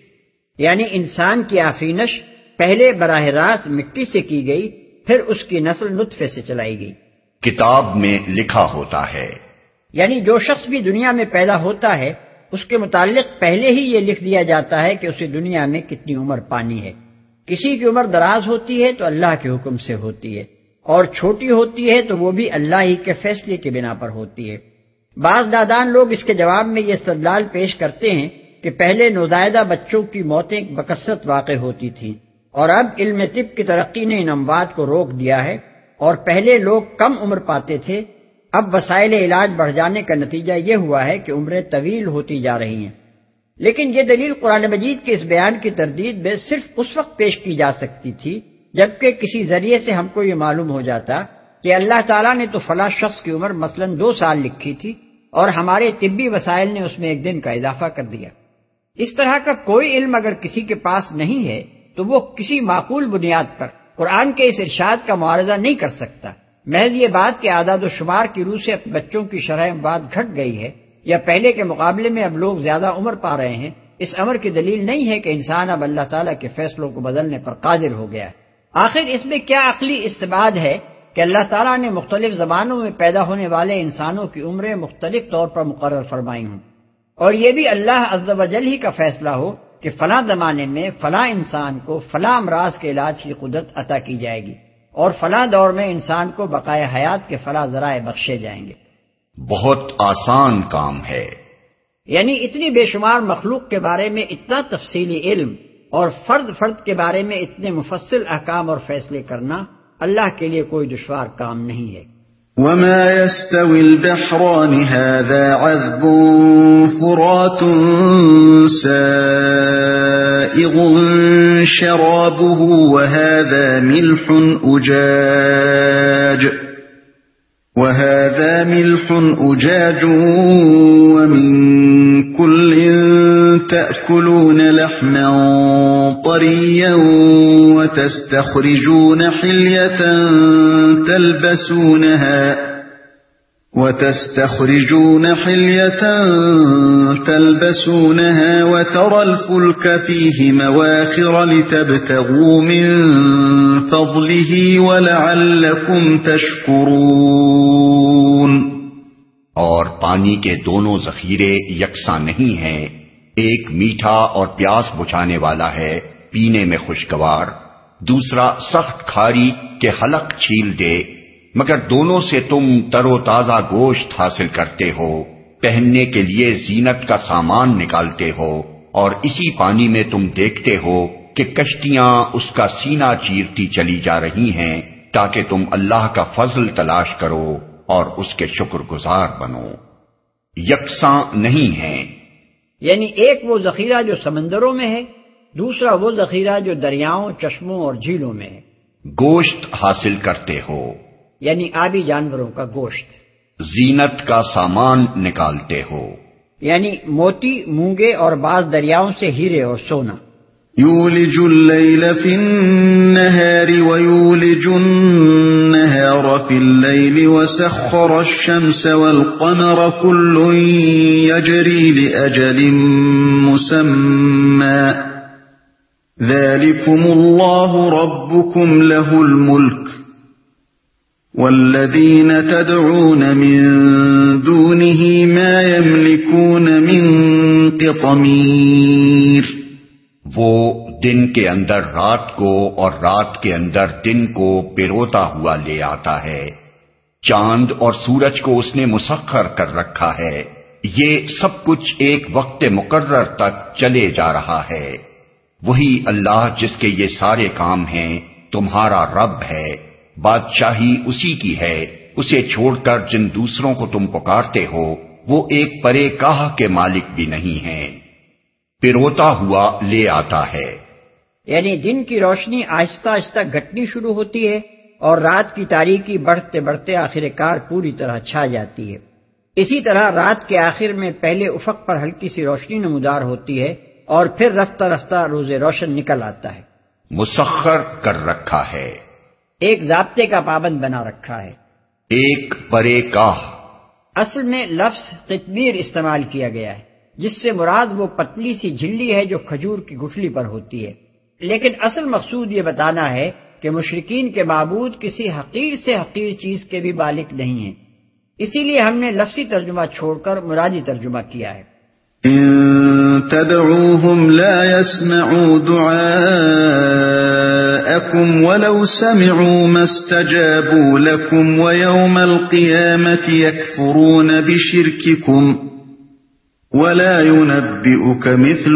یعنی انسان کی آفرینش پہلے براہ راست مٹی سے کی گئی، پھر اس کی نسل نطفے سے چلائی گئی، کتاب میں لکھا ہوتا ہے۔ یعنی جو شخص بھی دنیا میں پیدا ہوتا ہے اس کے متعلق پہلے ہی یہ لکھ دیا جاتا ہے کہ اسے دنیا میں کتنی عمر پانی ہے۔ کسی کی عمر دراز ہوتی ہے تو اللہ کے حکم سے ہوتی ہے، اور چھوٹی ہوتی ہے تو وہ بھی اللہ ہی کے فیصلے کی بنا پر ہوتی ہے۔ بعض نادان لوگ اس کے جواب میں یہ استدلال پیش کرتے ہیں کہ پہلے نوزائیدہ بچوں کی موتیں بکثرت واقع ہوتی تھیں، اور اب علم طب کی ترقی نے ان اموات کو روک دیا ہے، اور پہلے لوگ کم عمر پاتے تھے، اب وسائل علاج بڑھ جانے کا نتیجہ یہ ہوا ہے کہ عمریں طویل ہوتی جا رہی ہیں۔ لیکن یہ دلیل قرآن مجید کے اس بیان کی تردید میں صرف اس وقت پیش کی جا سکتی تھی جبکہ کسی ذریعے سے ہم کو یہ معلوم ہو جاتا کہ اللہ تعالیٰ نے تو فلاں شخص کی عمر مثلاً 2 سال لکھی تھی اور ہمارے طبی وسائل نے اس میں 1 دن کا اضافہ کر دیا۔ اس طرح کا کوئی علم اگر کسی کے پاس نہیں ہے تو وہ کسی معقول بنیاد پر قرآن کے اس ارشاد کا معارضہ نہیں کر سکتا۔ محض یہ بات کہ اعداد و شمار کی روح سے بچوں کی شرح اموات گھٹ گئی ہے یا پہلے کے مقابلے میں اب لوگ زیادہ عمر پا رہے ہیں، اس امر کی دلیل نہیں ہے کہ انسان اب اللہ تعالیٰ کے فیصلوں کو بدلنے پر قادر ہو گیا ہے۔ آخر اس میں کیا عقلی استبعاد ہے کہ اللہ تعالیٰ نے مختلف زمانوں میں پیدا ہونے والے انسانوں کی عمریں مختلف طور پر مقرر فرمائی ہوں، اور یہ بھی اللہ عز و جل ہی کا فیصلہ ہو کہ فلاں زمانے میں فلاں انسان کو فلاں امراض کے علاج کی قدرت عطا کی جائے گی اور فلاں دور میں انسان کو بقائے حیات کے فلاں ذرائع بخشے جائیں گے۔ بہت آسان کام ہے۔ یعنی اتنی بے شمار مخلوق کے بارے میں اتنا تفصیلی علم اور فرد فرد کے بارے میں اتنے مفصل احکام اور فیصلے کرنا اللہ کے لیے کوئی دشوار کام نہیں ہے۔ وَمَا يَسْتَوِي الْبَحْرَانِ هَذَا عَذْبٌ فُرَاتٌ سَائِغٌ شَرَابُهُ وَهَذَا مِلْحٌ أُجَاجٌ وَمِن كُلٍّ تَأْكُلُونَ لَحْمًا طَرِيًّا وَتَسْتَخْرِجُونَ حِلْيَةً وَتَسْتَخْرِجُونَ حِلْيَةً تَلْبَسُونَهَا وَتَرَى الْفُلْكَ فِيهِ مَوَاخِرَ لِتَبْتَغُوا مِنْ فَضْلِهِ وَلَعَلَّكُمْ تَشْكُرُونَ اور پانی کے دونوں ذخیرے یکساں نہیں ہیں، ایک میٹھا اور پیاس بجھانے والا ہے، پینے میں خوشگوار، دوسرا سخت کھاری کہ حلق چھیل دے، مگر دونوں سے تم تر و تازہ گوشت حاصل کرتے ہو، پہننے کے لیے زینت کا سامان نکالتے ہو، اور اسی پانی میں تم دیکھتے ہو کہ کشتیاں اس کا سینہ چیرتی چلی جا رہی ہیں تاکہ تم اللہ کا فضل تلاش کرو اور اس کے شکر گزار بنو۔ یکساں نہیں ہیں، یعنی ایک وہ ذخیرہ جو سمندروں میں ہے، دوسرا وہ ذخیرہ جو دریاؤں، چشموں اور جھیلوں میں ہے۔ گوشت حاصل کرتے ہو، یعنی آبی جانوروں کا گوشت۔ زینت کا سامان نکالتے ہو، یعنی موتی، مونگے اور بعض دریاؤں سے ہیرے اور سونا۔ یولج اللیل فی النہار ویولج النہار فی اللیل وسخر الشمس والقمر کل یجری لأجل مسمی ذالکم اللہ ربکم له الملک والذین تدعون من دونه ما يملكون من قطمیر۔ وہ دن کے اندر رات کو اور رات کے اندر دن کو پیروتا ہوا لے آتا ہے، چاند اور سورج کو اس نے مسخر کر رکھا ہے، یہ سب کچھ ایک وقت مقرر تک چلے جا رہا ہے۔ وہی اللہ جس کے یہ سارے کام ہیں تمہارا رب ہے، بادشاہی اسی کی ہے، اسے چھوڑ کر جن دوسروں کو تم پکارتے ہو وہ ایک پرے کاہ کے مالک بھی نہیں ہیں، پیروتا ہوا لے آتا ہے۔ یعنی دن کی روشنی آہستہ آہستہ گھٹنی شروع ہوتی ہے اور رات کی تاریکی بڑھتے بڑھتے آخر کار پوری طرح چھا جاتی ہے۔ اسی طرح رات کے آخر میں پہلے افق پر ہلکی سی روشنی نمودار ہوتی ہے اور پھر رفتہ رفتہ روز روشن نکل آتا ہے۔ مسخر کر رکھا ہے، ایک ضابطے کا پابند بنا رکھا ہے۔ ایک پرے کاہ، اصل میں لفظ قطمیر استعمال کیا گیا ہے، جس سے مراد وہ پتلی سی جھلی ہے جو کھجور کی گٹھلی پر ہوتی ہے، لیکن اصل مقصود یہ بتانا ہے کہ مشرکین کے معبود کسی حقیر سے حقیر چیز کے بھی مالک نہیں ہیں، اسی لیے ہم نے لفظی ترجمہ چھوڑ کر مرادی ترجمہ کیا ہے۔ ان تدعوهم لا يسمعوا دعاءكم ولو سمعوا ما استجابوا لكم ويوم القيامة يكفرون بشرككم ولا ينبئك مثل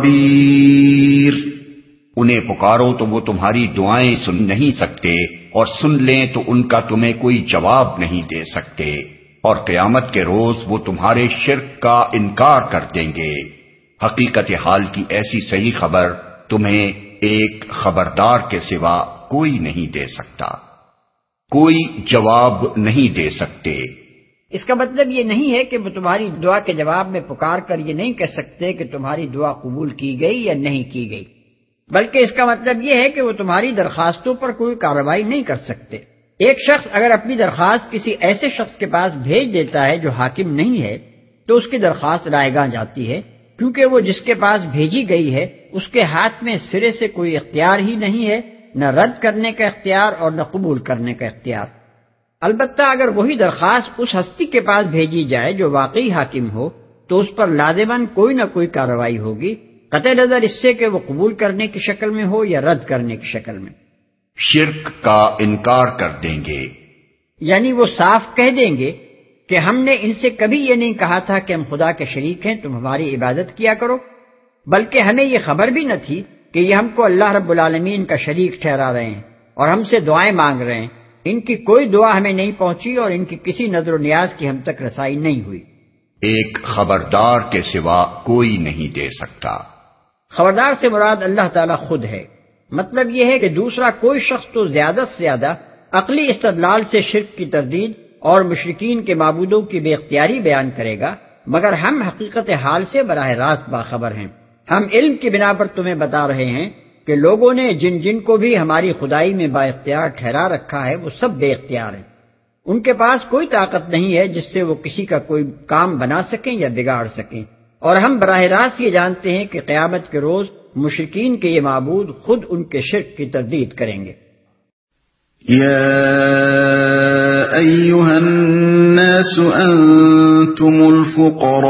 خبير۔ انہیں پکارو تو وہ تمہاری دعائیں سن نہیں سکتے، اور سن لیں تو ان کا تمہیں کوئی جواب نہیں دے سکتے، اور قیامت کے روز وہ تمہارے شرک کا انکار کر دیں گے۔ حقیقت حال کی ایسی صحیح خبر تمہیں ایک خبردار کے سوا کوئی نہیں دے سکتا، کوئی جواب نہیں دے سکتے۔ اس کا مطلب یہ نہیں ہے کہ وہ تمہاری دعا کے جواب میں پکار کر یہ نہیں کہہ سکتے کہ تمہاری دعا قبول کی گئی یا نہیں کی گئی، بلکہ اس کا مطلب یہ ہے کہ وہ تمہاری درخواستوں پر کوئی کارروائی نہیں کر سکتے۔ ایک شخص اگر اپنی درخواست کسی ایسے شخص کے پاس بھیج دیتا ہے جو حاکم نہیں ہے تو اس کی درخواست رائے گاں جاتی ہے، کیونکہ وہ جس کے پاس بھیجی گئی ہے اس کے ہاتھ میں سرے سے کوئی اختیار ہی نہیں ہے، نہ رد کرنے کا اختیار اور نہ قبول کرنے کا اختیار۔ البتہ اگر وہی درخواست اس ہستی کے پاس بھیجی جائے جو واقعی حاکم ہو تو اس پر لازماً کوئی نہ کوئی کارروائی ہوگی، قطع نظر اس سے کہ وہ قبول کرنے کی شکل میں ہو یا رد کرنے کی شکل میں۔ شرک کا انکار کر دیں گے، یعنی وہ صاف کہہ دیں گے کہ ہم نے ان سے کبھی یہ نہیں کہا تھا کہ ہم خدا کے شریک ہیں، تم ہماری عبادت کیا کرو، بلکہ ہمیں یہ خبر بھی نہ تھی کہ یہ ہم کو اللہ رب العالمین کا شریک ٹھہرا رہے ہیں اور ہم سے دعائیں مانگ رہے ہیں۔ ان کی کوئی دعا ہمیں نہیں پہنچی اور ان کی کسی نظر و نیاز کی ہم تک رسائی نہیں ہوئی۔ ایک خبردار کے سوا کوئی نہیں دے سکتا۔ خبردار سے مراد اللہ تعالیٰ خود ہے۔ مطلب یہ ہے کہ دوسرا کوئی شخص تو زیادہ سے زیادہ عقلی استدلال سے شرک کی تردید اور مشرکین کے معبودوں کی بے اختیاری بیان کرے گا، مگر ہم حقیقت حال سے براہ راست باخبر ہیں۔ ہم علم کی بنا پر تمہیں بتا رہے ہیں کہ لوگوں نے جن جن کو بھی ہماری خدائی میں با اختیار ٹھہرا رکھا ہے وہ سب بے اختیار ہیں۔ ان کے پاس کوئی طاقت نہیں ہے جس سے وہ کسی کا کوئی کام بنا سکیں یا بگاڑ سکیں، اور ہم براہ راست یہ جانتے ہیں کہ قیامت کے روز مشرکین کے یہ معبود خود ان کے شرک کی تردید کریں گے۔ یا ایھا الناس انتم الفقراء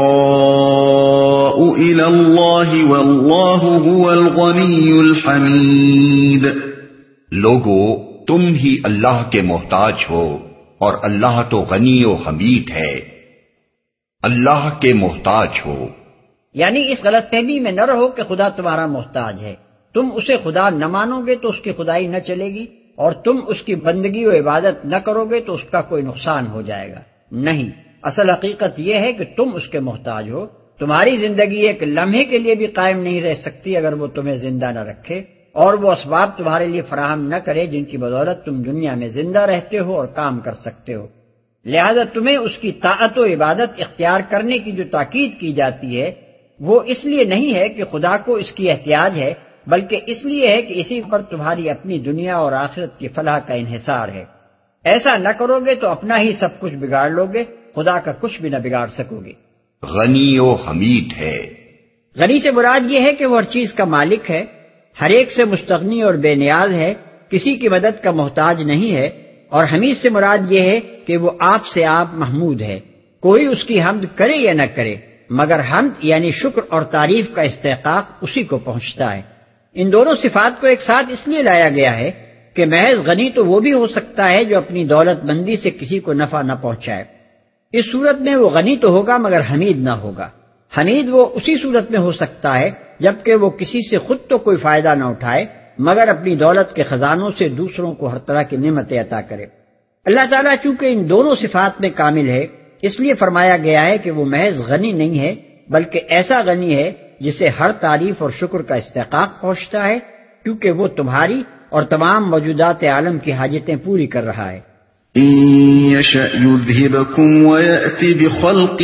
الی اللہ واللہ هو الغنی الحمید۔ لوگو، تم ہی اللہ کے محتاج ہو اور اللہ تو غنی و حمید ہے۔ اللہ کے محتاج ہو یعنی اس غلط فہمی میں نہ رہو کہ خدا تمہارا محتاج ہے۔ تم اسے خدا نہ مانو گے تو اس کی خدائی نہ چلے گی، اور تم اس کی بندگی و عبادت نہ کرو گے تو اس کا کوئی نقصان ہو جائے گا۔ نہیں، اصل حقیقت یہ ہے کہ تم اس کے محتاج ہو۔ تمہاری زندگی ایک لمحے کے لیے بھی قائم نہیں رہ سکتی اگر وہ تمہیں زندہ نہ رکھے، اور وہ اسباب تمہارے لیے فراہم نہ کرے جن کی بدولت تم دنیا میں زندہ رہتے ہو اور کام کر سکتے ہو۔ لہذا تمہیں اس کی طاعت و عبادت اختیار کرنے کی جو تاکید کی جاتی ہے وہ اس لیے نہیں ہے کہ خدا کو اس کی احتیاج ہے، بلکہ اس لیے ہے کہ اسی پر تمہاری اپنی دنیا اور آخرت کی فلاح کا انحصار ہے۔ ایسا نہ کرو گے تو اپنا ہی سب کچھ بگاڑ لو گے، خدا کا کچھ بھی نہ بگاڑ سکو گے۔ غنی و حمید ہے۔ غنی سے مراد یہ ہے کہ وہ ہر چیز کا مالک ہے، ہر ایک سے مستغنی اور بے نیاز ہے، کسی کی مدد کا محتاج نہیں ہے، اور حمید سے مراد یہ ہے کہ وہ آپ سے آپ محمود ہے، کوئی اس کی حمد کرے یا نہ کرے، مگر حمد یعنی شکر اور تعریف کا استحقاق اسی کو پہنچتا ہے۔ ان دونوں صفات کو ایک ساتھ اس لیے لایا گیا ہے کہ محض غنی تو وہ بھی ہو سکتا ہے جو اپنی دولت مندی سے کسی کو نفع نہ پہنچائے، اس صورت میں وہ غنی تو ہوگا مگر حمید نہ ہوگا۔ حمید وہ اسی صورت میں ہو سکتا ہے جبکہ وہ کسی سے خود تو کوئی فائدہ نہ اٹھائے مگر اپنی دولت کے خزانوں سے دوسروں کو ہر طرح کی نعمتیں عطا کرے۔ اللہ تعالیٰ چونکہ ان دونوں صفات میں کامل ہے، اس لیے فرمایا گیا ہے کہ وہ محض غنی نہیں ہے بلکہ ایسا غنی ہے جسے ہر تعریف اور شکر کا استحقاق پہنچتا ہے، کیونکہ وہ تمہاری اور تمام موجودات عالم کی حاجتیں پوری کر رہا ہے۔ إن يشأ يذهبكم ويأتي بخلق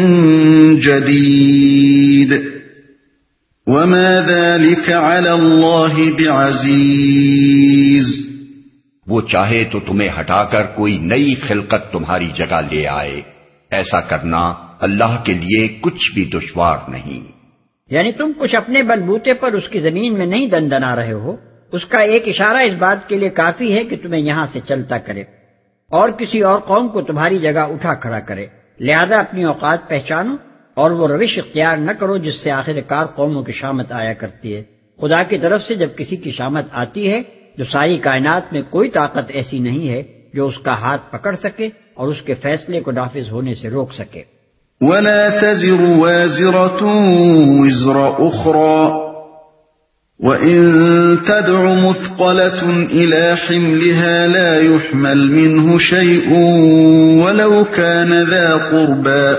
جديد وما ذلك على الله بعزيز۔ وہ چاہے تو تمہیں ہٹا کر کوئی نئی خلقت تمہاری جگہ لے آئے، ایسا کرنا اللہ کے لیے کچھ بھی دشوار نہیں۔ یعنی تم کچھ اپنے بل بوتے پر اس کی زمین میں نہیں دندنا رہے ہو، اس کا ایک اشارہ اس بات کے لیے کافی ہے کہ تمہیں یہاں سے چلتا کرے اور کسی اور قوم کو تمہاری جگہ اٹھا کھڑا کرے۔ لہذا اپنی اوقات پہچانو اور وہ روش اختیار نہ کرو جس سے آخر کار قوموں کی شامت آیا کرتی ہے۔ خدا کی طرف سے جب کسی کی شامت آتی ہے جو ساری کائنات میں کوئی طاقت ایسی نہیں ہے جو اس کا ہاتھ پکڑ سکے اور اس کے فیصلے کو نافذ ہونے سے روک سکے۔ ولا تزر وازرة وزر أخرى وإن تدع مثقلة إلى حملها لا يحمل منه شيء ولو كان ذا قربى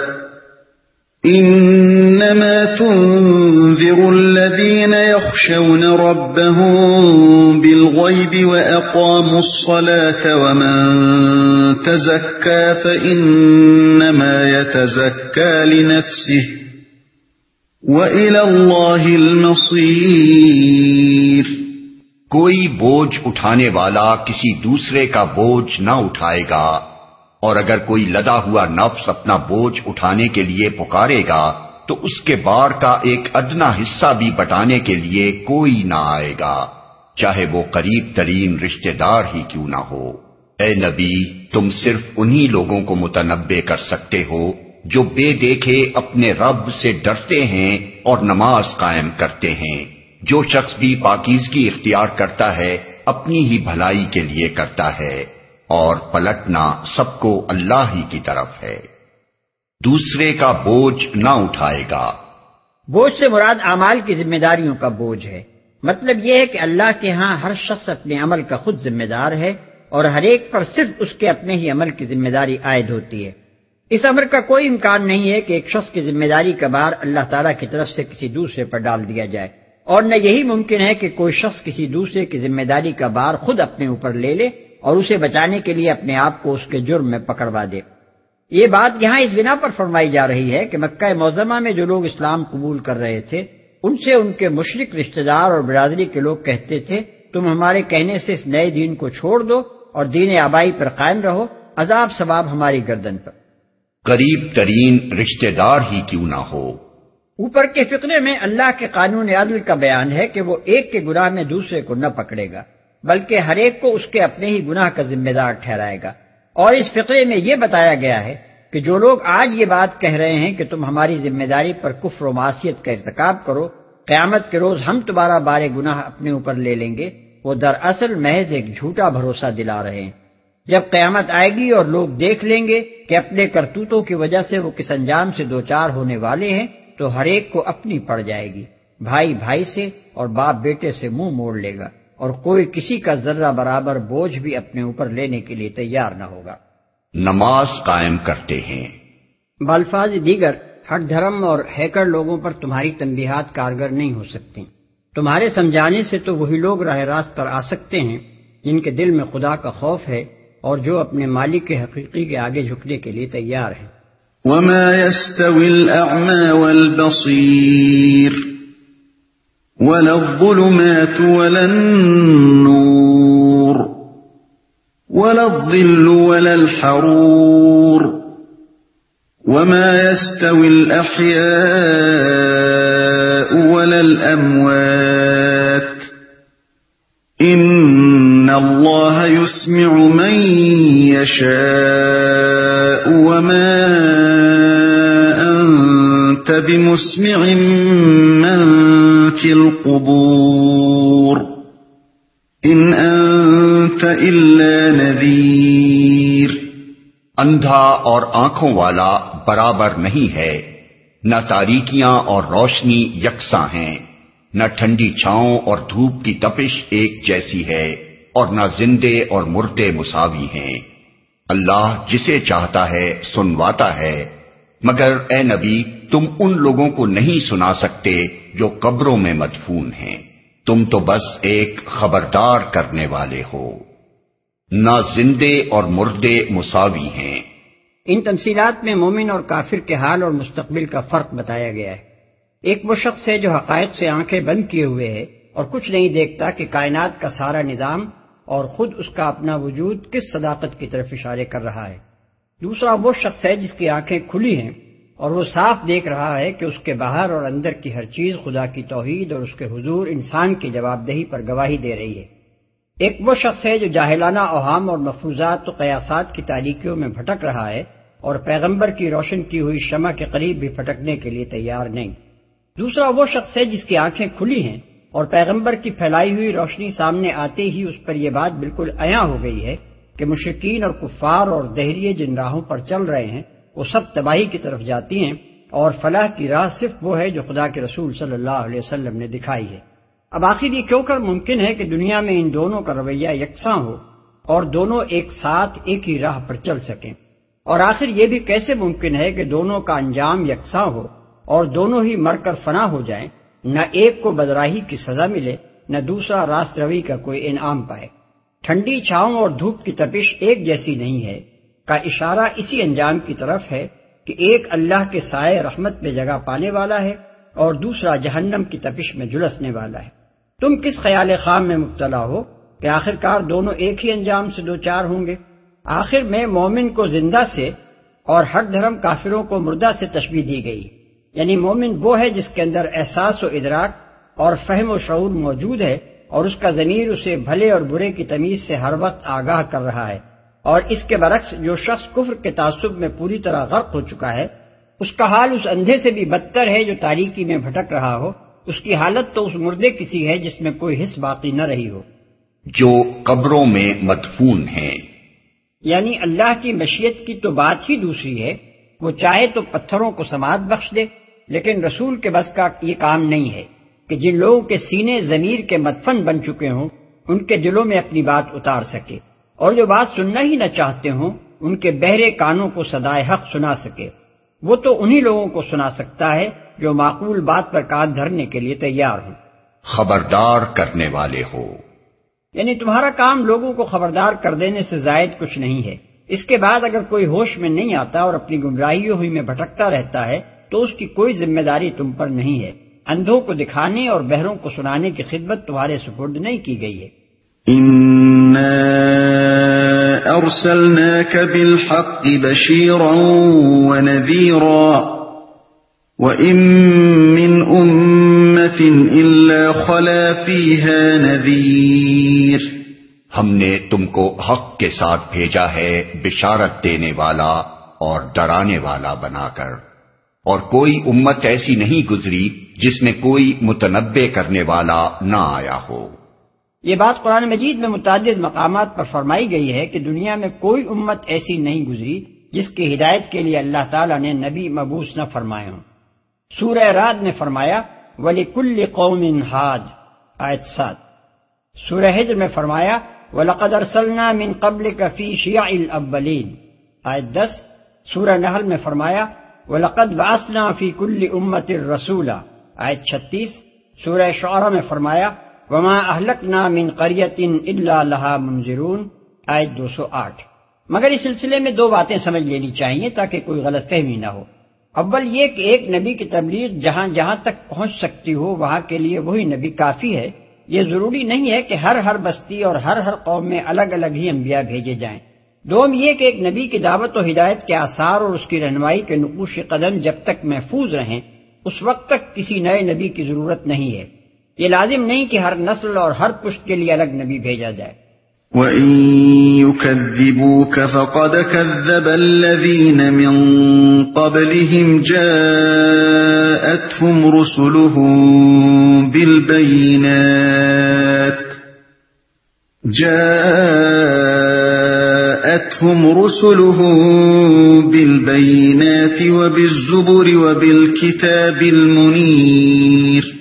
إنما تنذر الذين يخشون ربهم بالغيب وأقاموا الصلاة ومن تزكى فإنما يتزكى لنفسه وَإِلَى اللَّهِ الْمَصِيرُ۔ کوئی بوجھ اٹھانے والا کسی دوسرے کا بوجھ نہ اٹھائے گا، اور اگر کوئی لدا ہوا نفس اپنا بوجھ اٹھانے کے لیے پکارے گا تو اس کے بار کا ایک ادنا حصہ بھی بٹانے کے لیے کوئی نہ آئے گا، چاہے وہ قریب ترین رشتہ دار ہی کیوں نہ ہو۔ اے نبی، تم صرف انہی لوگوں کو متنبع کر سکتے ہو جو بے دیکھے اپنے رب سے ڈرتے ہیں اور نماز قائم کرتے ہیں۔ جو شخص بھی پاکیزگی اختیار کرتا ہے اپنی ہی بھلائی کے لیے کرتا ہے، اور پلٹنا سب کو اللہ ہی کی طرف ہے۔ دوسرے کا بوجھ نہ اٹھائے گا۔ بوجھ سے مراد اعمال کی ذمہ داریوں کا بوجھ ہے۔ مطلب یہ ہے کہ اللہ کے ہاں ہر شخص اپنے عمل کا خود ذمہ دار ہے اور ہر ایک پر صرف اس کے اپنے ہی عمل کی ذمہ داری عائد ہوتی ہے۔ اس امر کا کوئی امکان نہیں ہے کہ ایک شخص کی ذمہ داری کا بار اللہ تعالیٰ کی طرف سے کسی دوسرے پر ڈال دیا جائے، اور نہ یہی ممکن ہے کہ کوئی شخص کسی دوسرے کی ذمہ داری کا بار خود اپنے اوپر لے لے اور اسے بچانے کے لیے اپنے آپ کو اس کے جرم میں پکڑوا دے۔ یہ بات یہاں اس بنا پر فرمائی جا رہی ہے کہ مکہ معظمہ میں جو لوگ اسلام قبول کر رہے تھے ان سے ان کے مشرک رشتہ دار اور برادری کے لوگ کہتے تھے، تم ہمارے کہنے سے اس نئے دین کو چھوڑ دو اور دین آبائی پر قائم رہو، عذاب ثواب ہماری گردن پر، قریب ترین رشتہ دار ہی کیوں نہ ہو۔ اوپر کے فقرے میں اللہ کے قانون عدل کا بیان ہے کہ وہ ایک کے گناہ میں دوسرے کو نہ پکڑے گا، بلکہ ہر ایک کو اس کے اپنے ہی گناہ کا ذمہ دار ٹھہرائے گا۔ اور اس فقرے میں یہ بتایا گیا ہے کہ جو لوگ آج یہ بات کہہ رہے ہیں کہ تم ہماری ذمہ داری پر کفر و معصیت کا ارتکاب کرو، قیامت کے روز ہم تمہارا بار گناہ اپنے اوپر لے لیں گے، وہ دراصل محض ایک جھوٹا بھروسہ دلا رہے ہیں۔ جب قیامت آئے گی اور لوگ دیکھ لیں گے کہ اپنے کرتوتوں کی وجہ سے وہ کس انجام سے دوچار ہونے والے ہیں، تو ہر ایک کو اپنی پڑ جائے گی، بھائی بھائی سے اور باپ بیٹے سے منہ موڑ لے گا، اور کوئی کسی کا ذرہ برابر بوجھ بھی اپنے اوپر لینے کے لیے تیار نہ ہوگا۔ نماز قائم کرتے ہیں۔ بالفاظ دیگر ہٹ دھرم اور ہیکر لوگوں پر تمہاری تنبیہات کارگر نہیں ہو سکتی۔ تمہارے سمجھانے سے تو وہی لوگ راہ راست پر آ سکتے ہیں جن کے دل میں خدا کا خوف ہے اور جو اپنے مالک کے حقیقی کے آگے جھکنے کے لیے تیار ہیں۔ وما يستوي الأعمى والبصير ولا الظلمات ولا النور ولا الظل ولا الحرور وما يستوي الأحياء ولا الأموات إن الله يسمع من يشاء وما أنت بمسمع من في القبور إن أنت إلا نذير۔ اندھا اور آنکھوں والا برابر نہیں ہے، نہ تاریکیاں اور روشنی یکساں ہیں، نہ ٹھنڈی چھاؤں اور دھوپ کی تپش ایک جیسی ہے، اور نہ زندے اور مردے مساوی ہیں۔ اللہ جسے چاہتا ہے سنواتا ہے، مگر اے نبی تم ان لوگوں کو نہیں سنا سکتے جو قبروں میں مدفون ہیں، تم تو بس ایک خبردار کرنے والے ہو۔ نہ زندے اور مردے مساوی ہیں۔ ان تمثیلات میں مومن اور کافر کے حال اور مستقبل کا فرق بتایا گیا ہے۔ ایک وہ شخص ہے جو حقائق سے آنکھیں بند کیے ہوئے ہے اور کچھ نہیں دیکھتا کہ کائنات کا سارا نظام اور خود اس کا اپنا وجود کس صداقت کی طرف اشارے کر رہا ہے۔ دوسرا وہ شخص ہے جس کی آنکھیں کھلی ہیں اور وہ صاف دیکھ رہا ہے کہ اس کے باہر اور اندر کی ہر چیز خدا کی توحید اور اس کے حضور انسان کی جواب دہی پر گواہی دے رہی ہے۔ ایک وہ شخص ہے جو جاہلانہ اوہام اور مفروضات و قیاسات کی تاریکیوں میں بھٹک رہا ہے اور پیغمبر کی روشن کی ہوئی شمع کے قریب بھی پھٹکنے کے لیے تیار نہیں۔ دوسرا وہ شخص ہے جس کی آنکھیں کھلی ہیں اور پیغمبر کی پھیلائی ہوئی روشنی سامنے آتے ہی اس پر یہ بات بالکل عیاں ہو گئی ہے کہ مشرکین اور کفار اور دہریے جن راہوں پر چل رہے ہیں وہ سب تباہی کی طرف جاتی ہیں، اور فلاح کی راہ صرف وہ ہے جو خدا کے رسول صلی اللہ علیہ وسلم نے دکھائی ہے۔ اب آخر یہ کیوں کر ممکن ہے کہ دنیا میں ان دونوں کا رویہ یکساں ہو اور دونوں ایک ساتھ ایک ہی راہ پر چل سکیں؟ اور آخر یہ بھی کیسے ممکن ہے کہ دونوں کا انجام یکساں ہو اور دونوں ہی مر کر فنا ہو جائیں، نہ ایک کو بدراہی کی سزا ملے نہ دوسرا راست روی کا کوئی انعام پائے؟ ٹھنڈی چھاؤں اور دھوپ کی تپش ایک جیسی نہیں ہے کا اشارہ اسی انجام کی طرف ہے کہ ایک اللہ کے سائے رحمت میں جگہ پانے والا ہے اور دوسرا جہنم کی تپش میں جھلسنے والا ہے۔ تم کس خیال خام میں مبتلا ہو کہ آخرکار دونوں ایک ہی انجام سے دوچار ہوں گے؟ آخر میں مومن کو زندہ سے اور ہر دھرم کافروں کو مردہ سے تشبیہ دی گئی، یعنی مومن وہ ہے جس کے اندر احساس و ادراک اور فہم و شعور موجود ہے اور اس کا ضمیر اسے بھلے اور برے کی تمیز سے ہر وقت آگاہ کر رہا ہے، اور اس کے برعکس جو شخص کفر کے تعصب میں پوری طرح غرق ہو چکا ہے اس کا حال اس اندھے سے بھی بدتر ہے جو تاریکی میں بھٹک رہا ہو، اس کی حالت تو اس مردے کسی ہے جس میں کوئی حس باقی نہ رہی ہو، جو قبروں میں مدفون ہیں۔ یعنی اللہ کی مشیت کی تو بات ہی دوسری ہے، وہ چاہے تو پتھروں کو سماعت بخش دے، لیکن رسول کے بس کا یہ کام نہیں ہے کہ جن لوگوں کے سینے ضمیر کے مدفن بن چکے ہوں ان کے دلوں میں اپنی بات اتار سکے، اور جو بات سننا ہی نہ چاہتے ہوں ان کے بہرے کانوں کو صدائے حق سنا سکے۔ وہ تو انہی لوگوں کو سنا سکتا ہے جو معقول بات پر کان دھرنے کے لیے تیار ہوں۔ خبردار کرنے والے ہو، یعنی تمہارا کام لوگوں کو خبردار کر دینے سے زائد کچھ نہیں ہے۔ اس کے بعد اگر کوئی ہوش میں نہیں آتا اور اپنی گمراہیوں ہوئی میں بھٹکتا رہتا ہے تو اس کی کوئی ذمہ داری تم پر نہیں ہے۔ اندھوں کو دکھانے اور بہروں کو سنانے کی خدمت تمہارے سپرد نہیں کی گئی ہے۔ إِنَّا أرسلناك بالحق بشيرا ونذيرا وَإِن مِّنْ أُمَّةٍ إِلَّا خَلَا فِيهَا نَذِيرٌ ہم نے تم کو حق کے ساتھ بھیجا ہے بشارت دینے والا اور ڈرانے والا بنا کر، اور کوئی امت ایسی نہیں گزری جس میں کوئی متنبع کرنے والا نہ آیا ہو۔ یہ بات قرآن مجید میں متعدد مقامات پر فرمائی گئی ہے کہ دنیا میں کوئی امت ایسی نہیں گزری جس کی ہدایت کے لیے اللہ تعالیٰ نے نبی مبعوث نہ فرمائے ہوں۔ سورہ رعد میں فرمایا وَلِكُلِّ قَوْمٍ ہَادٍ آیت 7۔ سورہ حجر میں فرمایا وَلَقَدْ أَرْسَلْنَا مِن قَبْلِكَ فِي شِيَعِ الْأَوَّلِينَ آیت 10۔ سورہ نحل میں فرمایا وَلَقَدْ بَعَثْنَا فِي كُلِّ أُمَّةٍ رَسُولًا آیت 36۔ سورہ شعراء میں فرمایا وَمَا أَهْلَكْنَا مِن قَرْيَةٍ إِلَّا لَهَا مُنذِرُونَ آیت 208۔ مگر اس سلسلے میں دو باتیں سمجھ لینی چاہیے تاکہ کوئی غلط فہمی نہ ہو۔ اول یہ کہ ایک نبی کی تبلیغ جہاں جہاں تک پہنچ سکتی ہو وہاں کے لیے وہی نبی کافی ہے۔ یہ ضروری نہیں ہے کہ ہر بستی اور ہر قوم میں الگ الگ ہی انبیاء بھیجے جائیں۔ دوم یہ کہ ایک نبی کی دعوت و ہدایت کے آثار اور اس کی رہنمائی کے نقوش قدم جب تک محفوظ رہیں اس وقت تک کسی نئے نبی کی ضرورت نہیں ہے۔ یہ لازم نہیں کہ ہر نسل اور ہر پشت کے لیے الگ نبی بھیجا جائے۔ وَإِن يُكَذِّبُوكَ فَقَدْ كَذَّبَ الَّذِينَ مِن قَبْلِهِمْ جَاءَتْهُمْ رُسُلُهُم بِالْبَيِّنَاتِ وَبِالزُّبُرِ وَبِالْكِتَابِ الْمُنِيرِ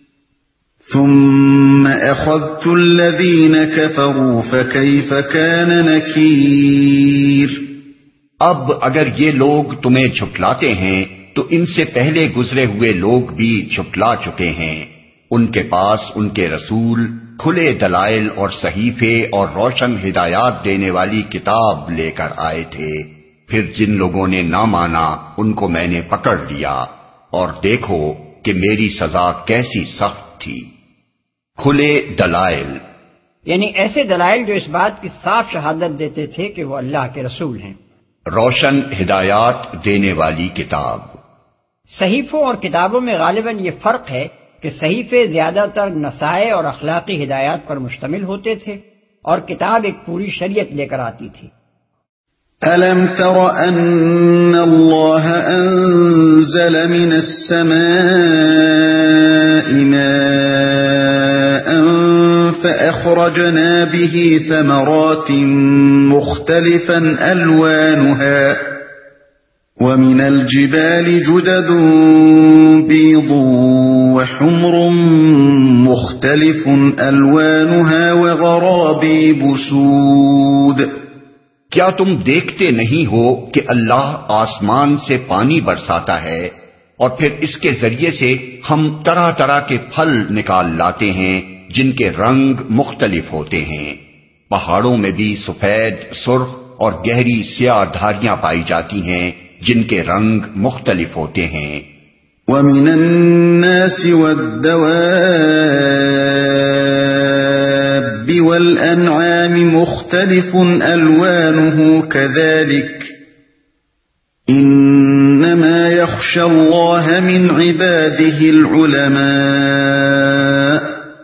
ثم أخذت الذين كفروا فكيف كان نكير۔ اب اگر یہ لوگ تمہیں جھٹلاتے ہیں تو ان سے پہلے گزرے ہوئے لوگ بھی جھٹلا چکے ہیں۔ ان کے پاس ان کے رسول کھلے دلائل اور صحیفے اور روشن ہدایات دینے والی کتاب لے کر آئے تھے، پھر جن لوگوں نے نہ مانا ان کو میں نے پکڑ لیا، اور دیکھو کہ میری سزا کیسی سخت تھی۔ کھلے دلائل یعنی ایسے دلائل جو اس بات کی صاف شہادت دیتے تھے کہ وہ اللہ کے رسول ہیں۔ روشن ہدایات دینے والی کتاب۔ صحیفوں اور کتابوں میں غالباً یہ فرق ہے کہ صحیفے زیادہ تر نصائح اور اخلاقی ہدایات پر مشتمل ہوتے تھے اور کتاب ایک پوری شریعت لے کر آتی تھی۔ أَلَمْ تَرَ أَنَّ اللَّهَ أَنزَلَ مِنَ السَّمَاءِ مَاءً فَأَخْرَجْنَا بِهِ ثَمَرَاتٍ مُخْتَلِفًا أَلْوَانُهَا وَمِنَ الْجِبَالِ جُدَدٌ بِيضٌ وَحُمْرٌ مُخْتَلِفٌ أَلْوَانُهَا وَغَرَابِيبُ سُودٌ۔ کیا تم دیکھتے نہیں ہو کہ اللہ آسمان سے پانی برساتا ہے اور پھر اس کے ذریعے سے ہم طرح طرح کے پھل نکال لاتے ہیں جن کے رنگ مختلف ہوتے ہیں۔ پہاڑوں میں بھی سفید، سرخ اور گہری سیاہ دھاریاں پائی جاتی ہیں جن کے رنگ مختلف ہوتے ہیں۔ وَمِنَ النَّاسِ وَالدَّوَابِّ وَالْأَنْعَامِ مُخْتَلِفٌ أَلْوَانُهُ كَذَلِكَ إِنَّمَا يَخْشَى اللَّهَ مِنْ عِبَادِهِ الْعُلَمَاءُ